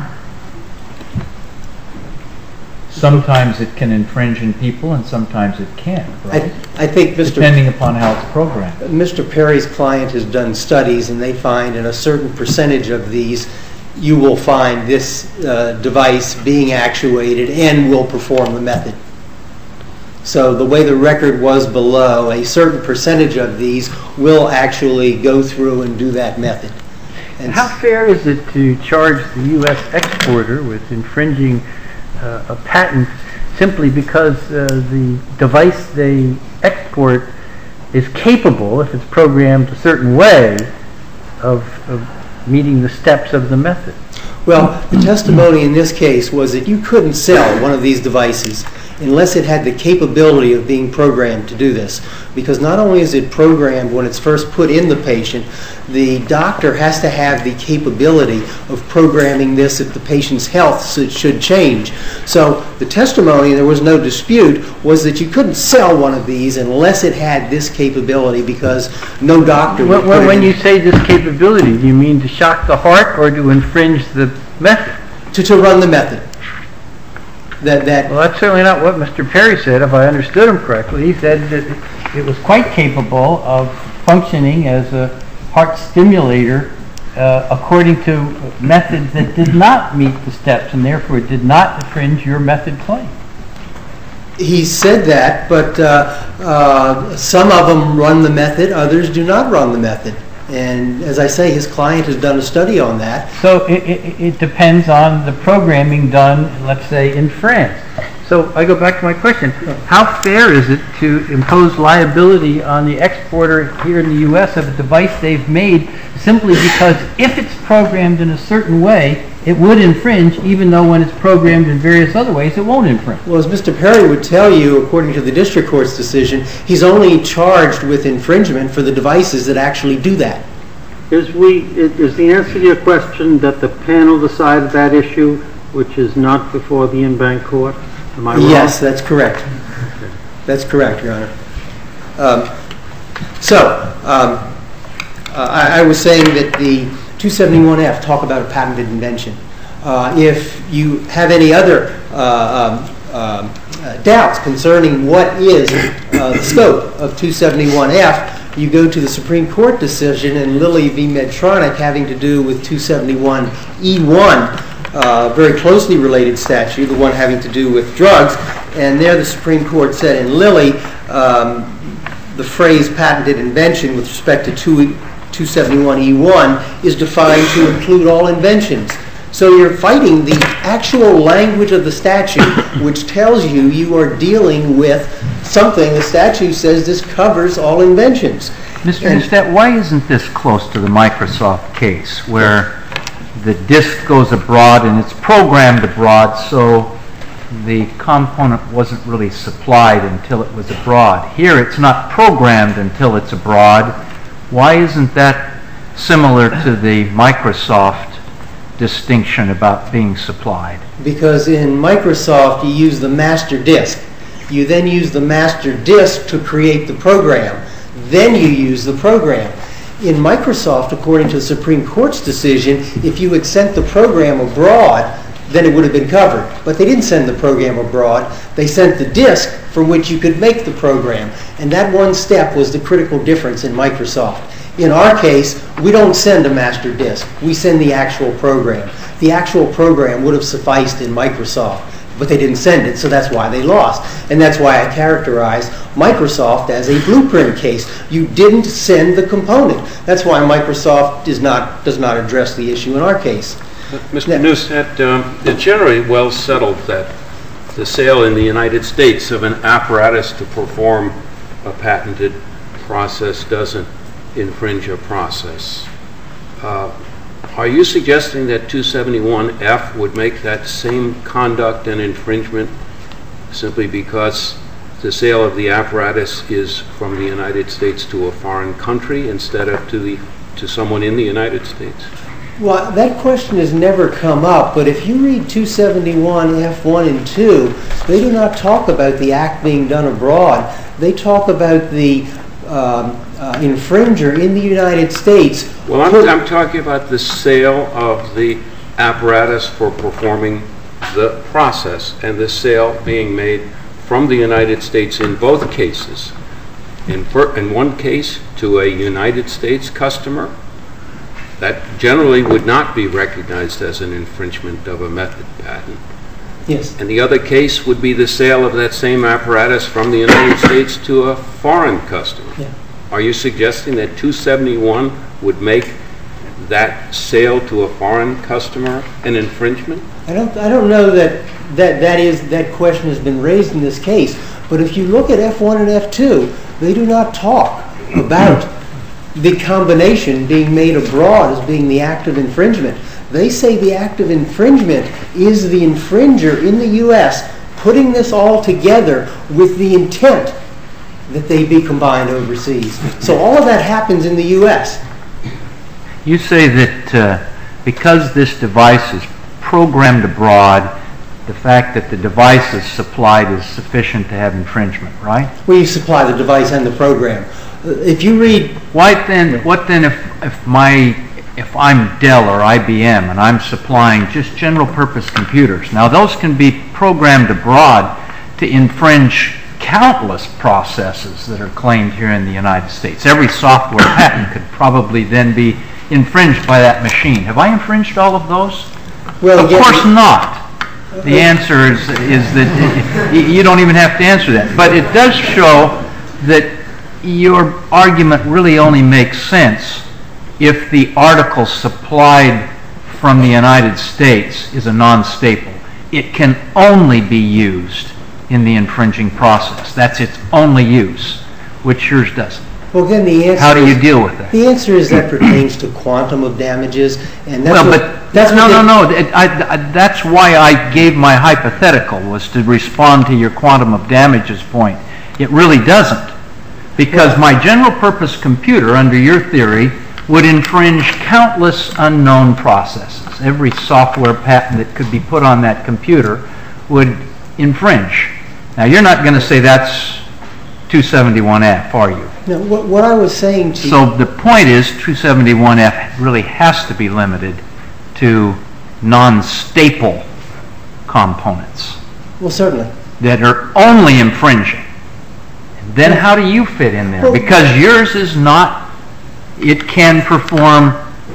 Sometimes it can infringe in people and sometimes it can't, right? I, I think Mister Depending upon how it's programmed. Mister Perry's client has done studies, and they find in a certain percentage of these you will find this uh, device being actuated and will perform the method. So the way the record was below, a certain percentage of these will actually go through and do that method. And how fair is it to charge the U S exporter with infringing uh, a patent simply because uh, the device they export is capable, if it's programmed a certain way, of, of meeting the steps of the method? Well, the testimony in this case was that you couldn't sell one of these devices unless it had the capability of being programmed to do this. Because not only is it programmed when it's first put in the patient, the doctor has to have the capability of programming this if the patient's health should change. So the testimony, there was no dispute, was that you couldn't sell one of these unless it had this capability, because no doctor would put When, it when in. you say this capability, do you mean to shock the heart or to infringe the method? To, to run the method. That, that Well, that's certainly not what Mister Perry said, if I understood him correctly. He said that it was quite capable of functioning as a heart stimulator uh, according to methods that did not meet the steps, and therefore did not infringe your method claim. He said that, but uh, uh, some of them run the method, others do not run the method. And as I say, his client has done a study on that. So it, it, it depends on the programming done, let's say, in France. So I go back to my question. How fair is it to impose liability on the exporter here in the U S of a device they've made simply because if it's programmed in a certain way, it would infringe, even though when it's programmed in various other ways, it won't infringe? Well, as Mister Perry would tell you, according to the district court's decision, he's only charged with infringement for the devices that actually do that. Is we, is the answer to your question that the panel decided that issue, which is not before the in-bank court? Am I wrong? Yes, that's correct. That's correct, Your Honor. Um, so, um, uh, I, I was saying that the two seventy-one F talk about a patented invention. Uh, if you have any other uh, um, um, uh, doubts concerning what is uh, the scope of two seventy-one F, you go to the Supreme Court decision in Lilly v. Medtronic having to do with two seventy-one E one, uh, very closely related statute, the one having to do with drugs. And there the Supreme Court said in Lilly, um, the phrase patented invention with respect to two seventy-one E one is defined to include all inventions. So you're fighting the actual language of the statute, which tells you you are dealing with something the statute says this covers all inventions. Mister Neustadt, why isn't this close to the Microsoft case, where the disk goes abroad and it's programmed abroad, so the component wasn't really supplied until it was abroad? Here it's not programmed until it's abroad. Why isn't that similar to the Microsoft distinction about being supplied? Because in Microsoft you use the master disk. You then use the master disk to create the program. Then you use the program. In Microsoft, according to the Supreme Court's decision, if you had sent the program abroad, then it would have been covered. But they didn't send the program abroad. They sent the disk from which you could make the program. And that one step was the critical difference in Microsoft. In our case, we don't send a master disk. We send the actual program. The actual program would have sufficed in Microsoft, but they didn't send it, so that's why they lost. And that's why I characterize Microsoft as a blueprint case. You didn't send the component. That's why Microsoft does not, does not address the issue in our case. Mister Neustadt, um, it's generally well settled that the sale in the United States of an apparatus to perform a patented process doesn't infringe a process. Uh, are you suggesting that two seventy-one F would make that same conduct an infringement simply because the sale of the apparatus is from the United States to a foreign country instead of to the to someone in the United States? Well, that question has never come up, but if you read two seventy-one F one and two, they do not talk about the act being done abroad. They talk about the um, uh, infringer in the United States. Well, I'm, I'm talking about the sale of the apparatus for performing the process and the sale being made from the United States in both cases. In, per, in one case, to a United States customer, that generally would not be recognized as an infringement of a method patent. Yes. And the other case would be the sale of that same apparatus from the United States to a foreign customer. Yeah. Are you suggesting that two seventy-one would make that sale to a foreign customer an infringement? I don't, I don't know that, that, that, is, that question has been raised in this case, but if you look at F one and F two, they do not talk about the combination being made abroad as being the act of infringement. They say the act of infringement is the infringer in the U S putting this all together with the intent that they be combined overseas. So all of that happens in the U S. You say that uh, because this device is programmed abroad, the fact that the device is supplied is sufficient to have infringement, right? Well, you supply the device and the program. Uh, if you read... Why then, what then if, if my if I'm Dell or I B M and I'm supplying just general purpose computers? Now those can be programmed abroad to infringe countless processes that are claimed here in the United States. Every software patent could probably then be infringed by that machine. Have I infringed all of those? Well, of again, course not. The answer is, is that you don't even have to answer that. But it does show that your argument really only makes sense if the article supplied from the United States is a non-staple. It can only be used in the infringing process. That's its only use, which yours doesn't. Well, again, the answer How do you is, deal with that? The answer is that pertains to quantum of damages, and that's well, what, but that's no, what no, they, no. I, I, that's why I gave my hypothetical, was to respond to your quantum of damages point. It really doesn't, because my general purpose computer, under your theory, would infringe countless unknown processes. Every software patent that could be put on that computer would infringe. Now, you're not going to say that's two seventy-one F, are you? No, what, what I was saying to So you... the point is two seventy-one F really has to be limited to non-staple components. Well, certainly. That are only infringing. Then how do you fit in there? Well, because yours is not, it can perform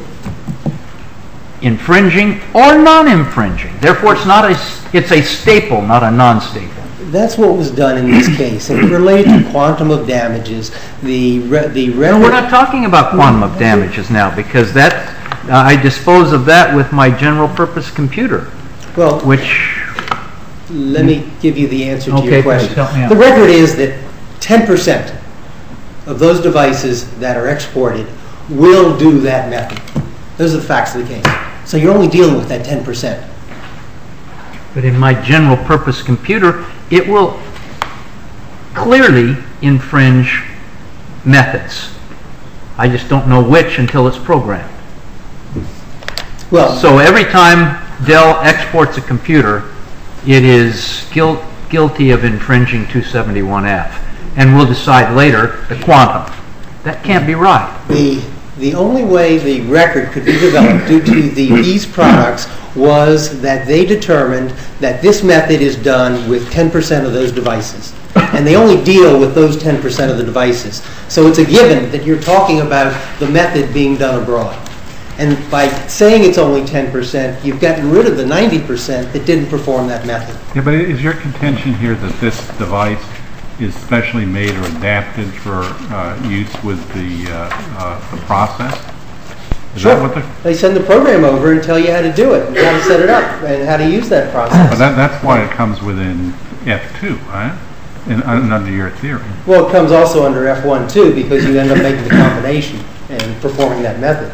infringing or non-infringing. Therefore, it's not a, it's a staple, not a non-staple. That's what was done in this case. And related to quantum of damages, the re, the No, we're not talking about quantum of damages now, because that uh, I dispose of that with my general purpose computer. Well, which let me give you the answer to okay, your question. help me out. The record is that ten percent of those devices that are exported will do that method. Those are the facts of the case. So you're only dealing with that ten percent. But in my general purpose computer, it will clearly infringe methods. I just don't know which until it's programmed. Well, so every time Dell exports a computer, it is guilt, guilty of infringing two seventy-one F. And we'll decide later the quantum. That can't be right. The The only way the record could be developed due to the, these products was that they determined that this method is done with ten percent of those devices. And they only deal with those ten percent of the devices. So it's a given that you're talking about the method being done abroad. And by saying it's only ten percent, you've gotten rid of the ninety percent that didn't perform that method. Yeah, but is your contention here that this device is specially made or adapted for uh, use with the, uh, uh, the process? Is Sure. that what they're... They send the program over and tell you how to do it, and how to set it up, and how to use that process. But that, that's why it comes within F two, right? In, uh, under your theory. Well, it comes also under F one too, because you end up making the combination and performing that method.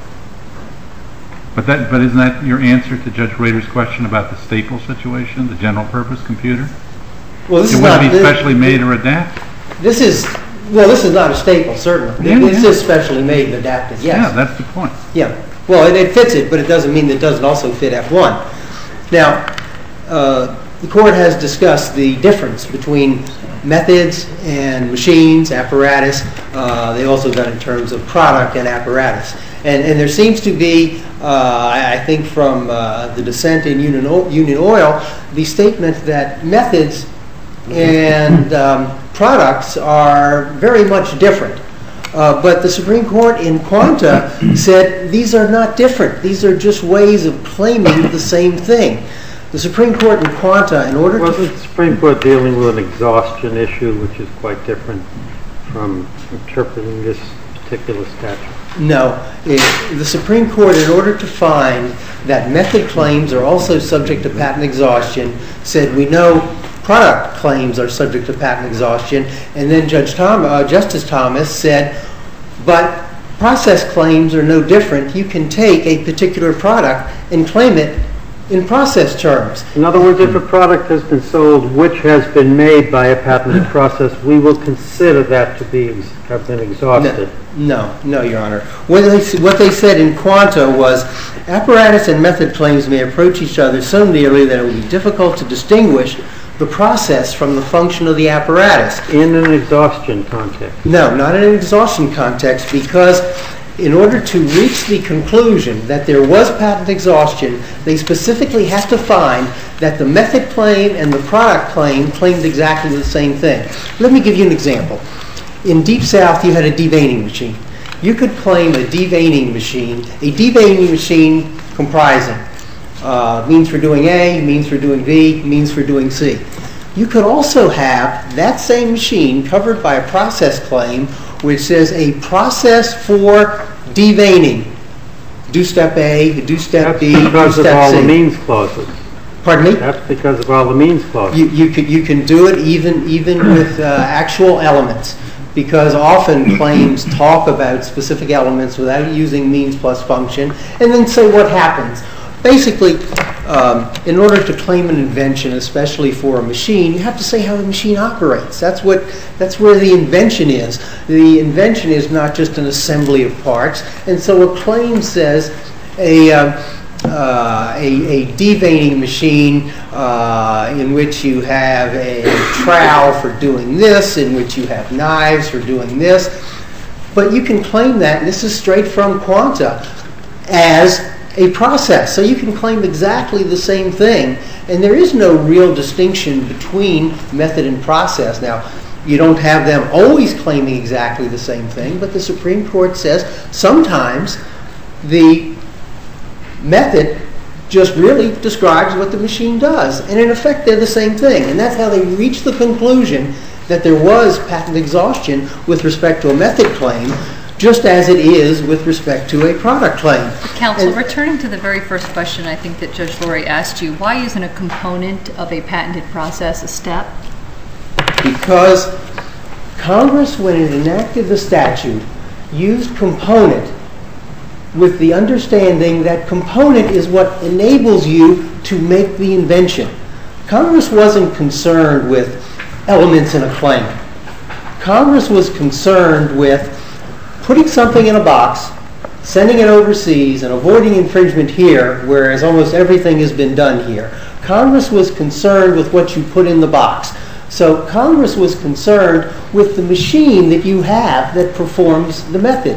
But that, but isn't that your answer to Judge Rader's question about the staple situation, the general purpose computer? Well, this it is wouldn't not be this, specially made or adapted. This is well, this is not a staple, certainly. Yeah, this yeah. is specially made and adapted. Yes. Yeah, that's the point. Yeah. Well, it, it fits it, but it doesn't mean that it doesn't also fit F one. Now, uh, the court has discussed the difference between methods and machines, apparatus. Uh, they also done it in terms of product and apparatus. And, and there seems to be, uh, I, I think from uh, the dissent in Union, o- Union Oil, the statement that methods and um, products are very much different. Uh, but the Supreme Court in Quanta said these are not different. These are just ways of claiming the same thing. The Supreme Court in Quanta, in order Wasn't to... the Supreme Court dealing with an exhaustion issue, which is quite different from interpreting this particular statute? No. It, the Supreme Court, in order to find that method claims are also subject to patent exhaustion, said we know product claims are subject to patent exhaustion, and then Judge Tom, uh, Justice Thomas said, but process claims are no different. You can take a particular product and claim it in process terms. In other words, if a product has been sold which has been made by a patented process, we will consider that to be ex- have been exhausted. No, no, no, Your Honor. What they, what they said in Quanta was apparatus and method claims may approach each other so nearly that it will be difficult to distinguish the process from the function of the apparatus. In an exhaustion context. No, not in an exhaustion context, because in order to reach the conclusion that there was patent exhaustion, they specifically have to find that the method claim and the product claim claimed exactly the same thing. Let me give you an example. In Deep South, you had a deveining machine. You could claim a deveining machine, a deveining machine comprising uh, means for doing A, means for doing B, means for doing C. You could also have that same machine covered by a process claim which says a process for deveining. Do step A, do step That's B, do because of step all C. the means clauses. Pardon me? That's because of all the means clauses. You, you, can, you can do it even, even with uh, actual elements, because often claims talk about specific elements without using means plus function, and then say what happens. Basically, um, in order to claim an invention, especially for a machine, you have to say how the machine operates. That's what. That's where the invention is. The invention is not just an assembly of parts, and so a claim says a uh, uh, a, a deveining machine uh, in which you have a trowel for doing this, in which you have knives for doing this, but you can claim that, and this is straight from Quanta, as a process. So you can claim exactly the same thing, and there is no real distinction between method and process. Now, you don't have them always claiming exactly the same thing, but the Supreme Court says sometimes the method just really describes what the machine does, and in effect they're the same thing, and that's how they reach the conclusion that there was patent exhaustion with respect to a method claim, just as it is with respect to a product claim. Counsel, And- returning to the very first question I think that Judge Lurie asked you, why isn't a component of a patented process a step? Because Congress, when it enacted the statute, used component with the understanding that component is what enables you to make the invention. Congress wasn't concerned with elements in a claim. Congress was concerned with putting something in a box, sending it overseas, and avoiding infringement here, whereas almost everything has been done here. Congress was concerned with what you put in the box. So Congress was concerned with the machine that you have that performs the method.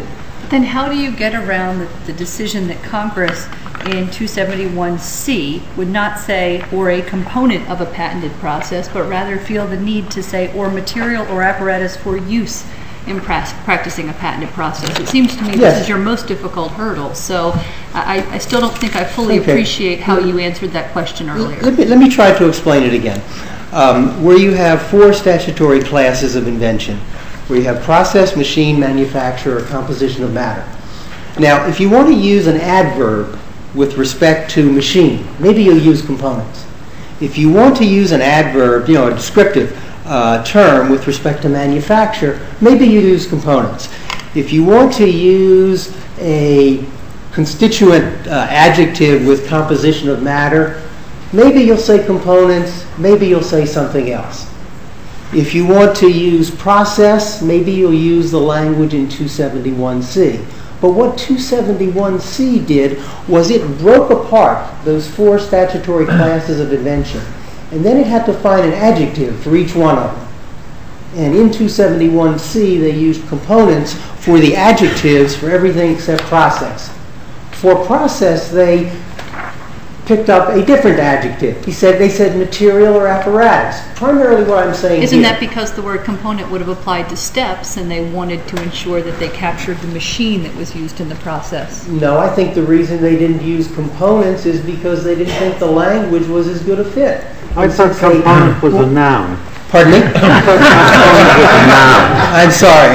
Then how do you get around the, the decision that Congress in two seventy-one C would not say, or a component of a patented process, but rather feel the need to say, or material or apparatus for use in pra- practicing a patented process? It seems to me Yes. this is your most difficult hurdle. So I, I still don't think I fully Okay. appreciate how you answered that question earlier. Let me, let me try to explain it again. Um, where you have four statutory classes of invention, where you have process, machine, manufacture, or composition of matter. Now, if you want to use an adverb with respect to machine, maybe you'll use components. If you want to use an adverb, you know, a descriptive uh, term with respect to manufacture, maybe you use components. If you want to use a constituent uh, adjective with composition of matter, maybe you'll say components, maybe you'll say something else. If you want to use process, maybe you'll use the language in two seventy-one C. But what two seventy-one C did was it broke apart those four statutory classes of invention. And then it had to find an adjective for each one of them. And in two seventy-one C, they used components for the adjectives for everything except process. For process, they picked up a different adjective. He said they said material or apparatus. Primarily what I'm saying Isn't here, that because the word component would have applied to steps and they wanted to ensure that they captured the machine that was used in the process? No, I think the reason they didn't use components is because they didn't think the language was as good a fit. I And thought since they- component was a noun. Pardon me? I'm sorry.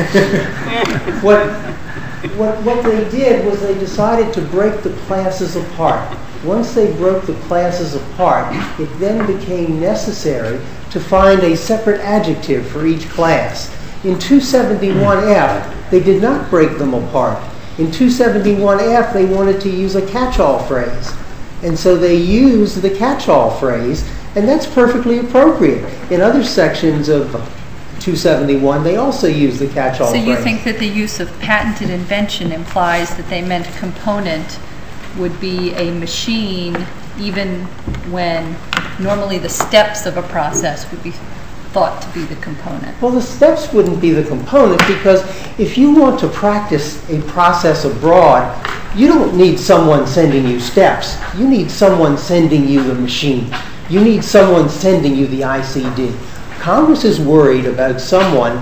what, what, what they did was they decided to break the classes apart. Once they broke the classes apart, it then became necessary to find a separate adjective for each class. In two seventy-one F, they did not break them apart. In two seventy-one F, they wanted to use a catch-all phrase. And so they used the catch-all phrase, and that's perfectly appropriate. In other sections of two seventy-one, they also use the catch-all So phrase. you think that the use of patented invention implies that they meant component would be a machine even when normally the steps of a process would be thought to be the component? Well, the steps wouldn't be the component because if you want to practice a process abroad, you don't need someone sending you steps. You need someone sending you the machine. You need someone sending you the I C D. Congress is worried about someone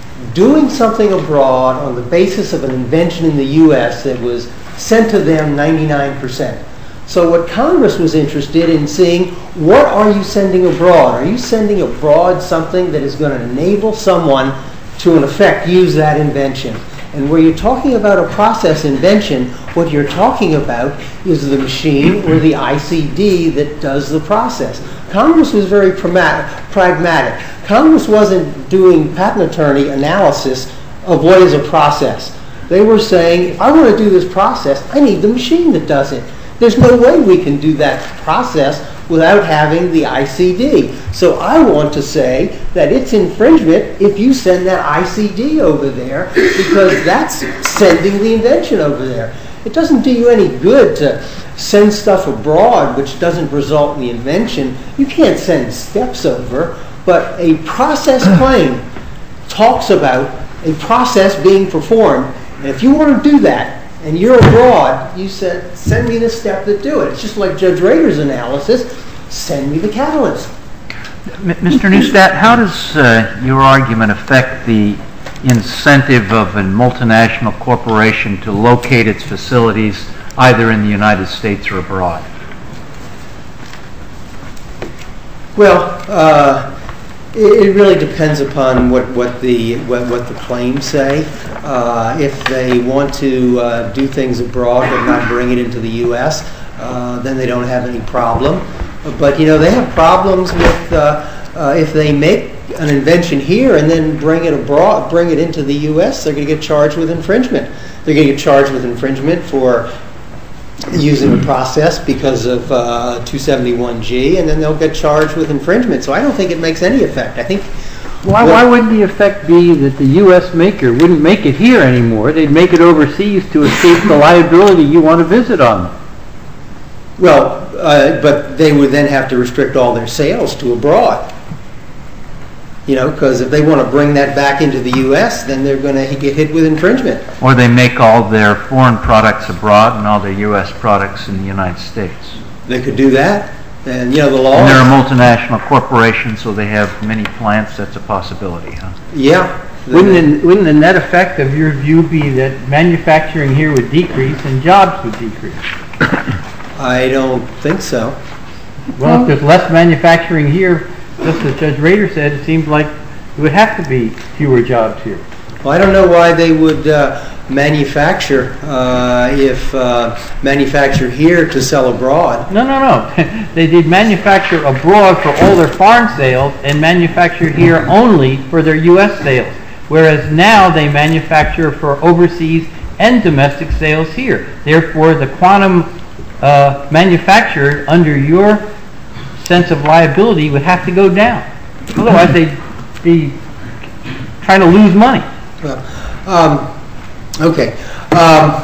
doing something abroad on the basis of an invention in the U S that was sent to them ninety-nine percent. So what Congress was interested in seeing, what are you sending abroad? Are you sending abroad something that is going to enable someone to, in effect, use that invention? And where you're talking about a process invention, what you're talking about is the machine or the I C D that does the process. Congress was very pragmatic. Congress wasn't doing patent attorney analysis of what is a process. They were saying, if I want to do this process, I need the machine that does it. There's no way we can do that process without having the I C D. So I want to say that it's infringement if you send that I C D over there because that's sending the invention over there. It doesn't do you any good to send stuff abroad which doesn't result in the invention. You can't send steps over, but a process claim talks about a process being performed. And if you want to do that, and you're abroad, you said, send me the step that do it. It's just like Judge Rader's analysis, send me the catalyst. M- Mister Neustadt, how does uh, your argument affect the incentive of a multinational corporation to locate its facilities either in the United States or abroad? Well, uh, it, it really depends upon what, what the what, what the claims say. Uh, if they want to uh, do things abroad but not bring it into the U S, uh, then they don't have any problem. But you know they have problems with uh, uh, if they make an invention here and then bring it abroad, bring it into the U S, they're going to get charged with infringement. They're going to get charged with infringement for using the process because of uh, two seventy-one G, and then they'll get charged with infringement. So I don't think it makes any effect. I think. Why, why wouldn't the effect be that the U S maker wouldn't make it here anymore? They'd make it overseas to escape the liability you want to visit on them. Well, uh, but they would then have to restrict all their sales to abroad. You know, because if they want to bring that back into the U S, then they're going to get hit with infringement. Or they make all their foreign products abroad and all their U S products in the United States. They could do that. And, you know, the law... And they're a multinational corporation, so they have many plants. That's a possibility, huh? Yeah. Wouldn't the, wouldn't the net effect of your view be that manufacturing here would decrease and jobs would decrease? I don't think so. Well, if there's less manufacturing here, just as Judge Rader said, it seems like it would have to be fewer jobs here. Well, I don't know why they would uh, manufacture uh, if uh, manufacture here to sell abroad. No, no, no. They did manufacture abroad for all their foreign sales and manufacture here only for their U S sales. Whereas now they manufacture for overseas and domestic sales here. Therefore, the quantum uh, manufactured under your sense of liability would have to go down. Otherwise, they'd be trying to lose money. Well, um, okay. Um,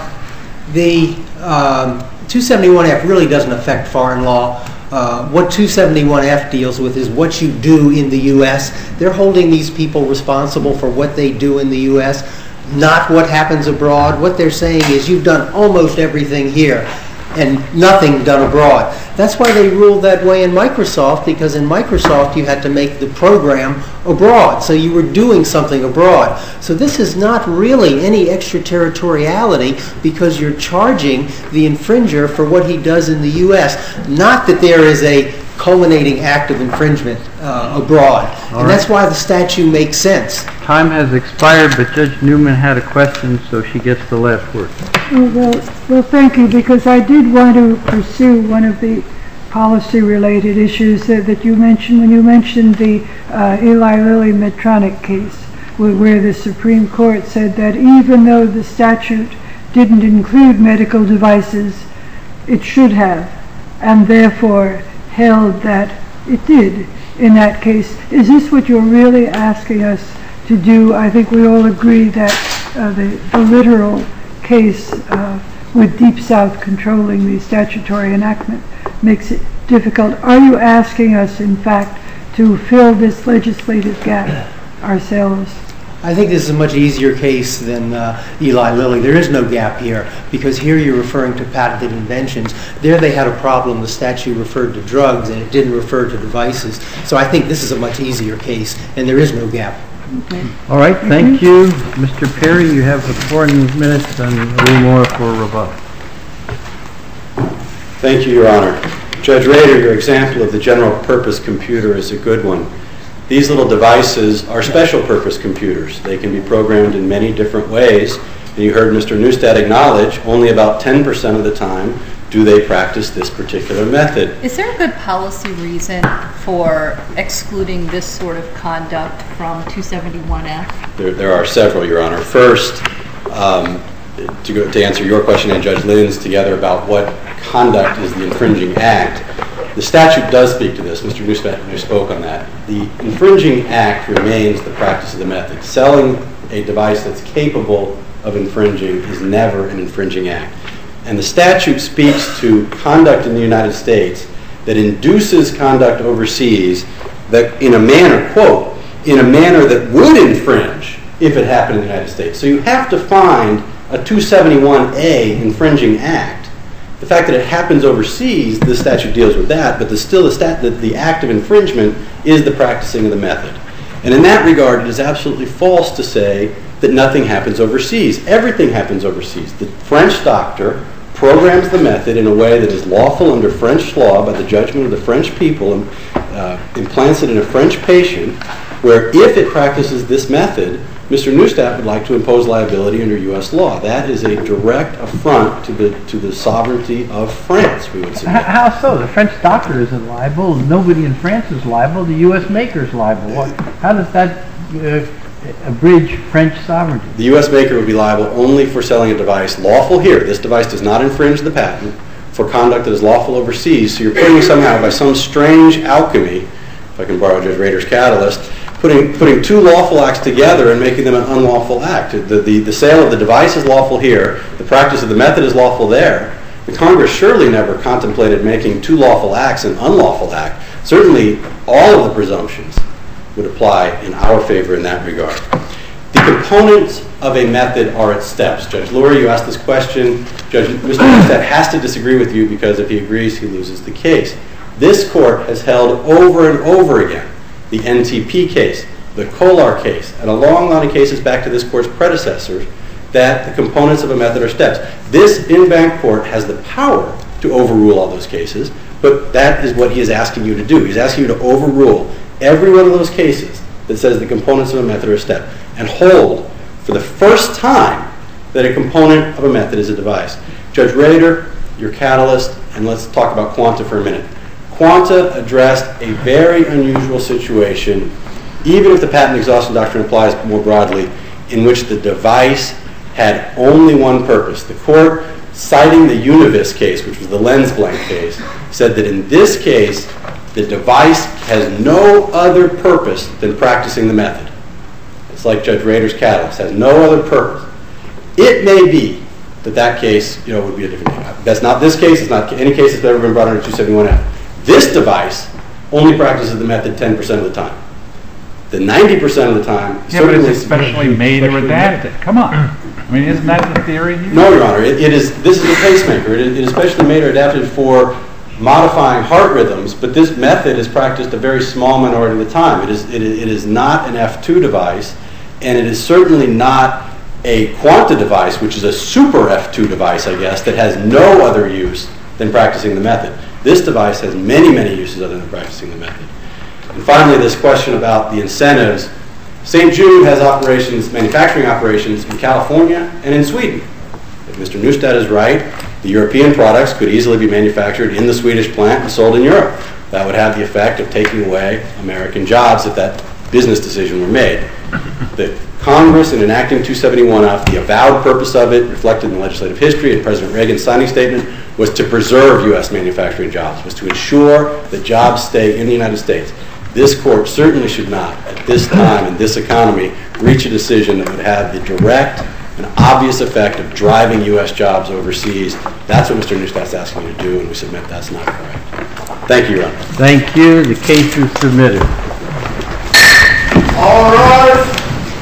the um, two seventy-one F really doesn't affect foreign law. Uh, what two seventy-one F deals with is what you do in the U S. They're holding these people responsible for what they do in the U S, not what happens abroad. What they're saying is you've done almost everything here and nothing done abroad. That's why they ruled that way in Microsoft, because in Microsoft you had to make the program abroad, so you were doing something abroad. So this is not really any extraterritoriality because you're charging the infringer for what he does in the U S, not that there is a culminating act of infringement uh, abroad. All and right. that's why the statute makes sense. Time has expired, but Judge Newman had a question, so she gets the last word. Oh, well, well, thank you, because I did want to pursue one of the policy-related issues that, that you mentioned when you mentioned the uh, Eli Lilly Medtronic case, where, where the Supreme Court said that even though the statute didn't include medical devices, it should have, and therefore held that it did in that case. Is this what you're really asking us to do? I think we all agree that uh, the, the literal case uh, with Deep South controlling the statutory enactment makes it difficult. Are you asking us, in fact, to fill this legislative gap ourselves? I think this is a much easier case than uh, Eli Lilly. There is no gap here, because here you're referring to patented inventions. There they had a problem. The statute referred to drugs, and it didn't refer to devices. So I think this is a much easier case, and there is no gap. Okay. All right, thank you. Mister Perry, you have the four minutes and a little more for rebuttal. Thank you, Your Honor. Judge Rader, your example of the general purpose computer is a good one. These little devices are special purpose computers. They can be programmed in many different ways. And you heard Mister Neustadt acknowledge only about ten percent of the time do they practice this particular method. Is there a good policy reason for excluding this sort of conduct from two seventy-one F? There, there are several, Your Honor. First, um, to, go, to answer your question and Judge Lynn's together about what conduct is the infringing act, the statute does speak to this. Mister Neustadt spoke on that. The infringing act remains the practice of the method. Selling a device that's capable of infringing is never an infringing act. And the statute speaks to conduct in the United States that induces conduct overseas that in a manner, quote, in a manner that would infringe if it happened in the United States. So you have to find a two seventy-one A infringing act. The fact that it happens overseas, the statute deals with that, but the, still the, stat, the, the act of infringement is the practicing of the method. And in that regard, it is absolutely false to say that nothing happens overseas. Everything happens overseas. The French doctor programs the method in a way that is lawful under French law by the judgment of the French people and uh, implants it in a French patient, where if it practices this method, Mister Neustadt would like to impose liability under U S law. That is a direct affront to the to the sovereignty of France, we would say. How so? The French doctor isn't liable. Nobody in France is liable. The U S maker is liable. What, how does that uh, abridge French sovereignty? The U S maker would be liable only for selling a device lawful here. This device does not infringe the patent for conduct that is lawful overseas. So you're putting somehow, by some strange alchemy, if I can borrow Judge Rader's catalyst, putting putting two lawful acts together and making them an unlawful act. The, the, the sale of the device is lawful here. The practice of the method is lawful there. The Congress surely never contemplated making two lawful acts an unlawful act. Certainly, all of the presumptions would apply in our favor in that regard. The components of a method are its steps. Judge Lurie, you asked this question. Judge, Mister Neustadt has to disagree with you because if he agrees, he loses the case. This court has held over and over again the N T P case, the Kolar case, and a long line of cases back to this court's predecessors that the components of a method are steps. This in-bank court has the power to overrule all those cases, but that is what he is asking you to do. He's asking you to overrule every one of those cases that says the components of a method are a step and hold for the first time that a component of a method is a device. Judge Rader, your catalyst, and let's talk about Quanta for a minute. Quanta addressed a very unusual situation, even if the patent exhaustion doctrine applies more broadly, in which the device had only one purpose. The court, citing the Univis case, which was the lens blank case, said that in this case, the device has no other purpose than practicing the method. It's like Judge Rader's catalyst, has no other purpose. It may be that that case, you know, would be a different case. That's not this case. It's not any case that's ever been brought under two seventy-one F. This device only practices the method ten percent of the time. The ninety percent of the time... Yeah, but it's especially made or adapted. Come on. I mean, isn't that the theory here? No, Your Honor. It, it is, this is a pacemaker. It is, it is especially made or adapted for modifying heart rhythms, but this method is practiced a very small minority of the time. It is, it is, it is not an F two device, and it is certainly not a Quanta device, which is a super F two device, I guess, that has no other use than practicing the method. This device has many, many uses other than practicing the method. And finally, this question about the incentives. Saint Jude has operations, manufacturing operations in California and in Sweden. If Mister Neustadt is right, the European products could easily be manufactured in the Swedish plant and sold in Europe. That would have the effect of taking away American jobs if that business decision were made. The Congress, in enacting two seventy-one F, the avowed purpose of it, reflected in the legislative history and President Reagan's signing statement, was to preserve U S manufacturing jobs, was to ensure that jobs stay in the United States. This court certainly should not, at this time in this economy, reach a decision that would have the direct and obvious effect of driving U S jobs overseas. That's what Mister Neustadt's asking you to do, and we submit that's not correct. Thank you, Your Honor. Thank you. The case is submitted. All right.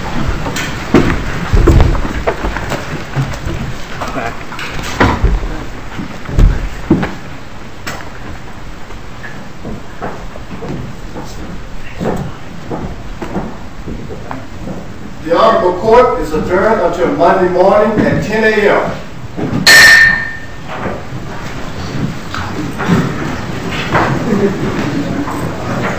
The Honorable Court is adjourned until Monday morning at ten a m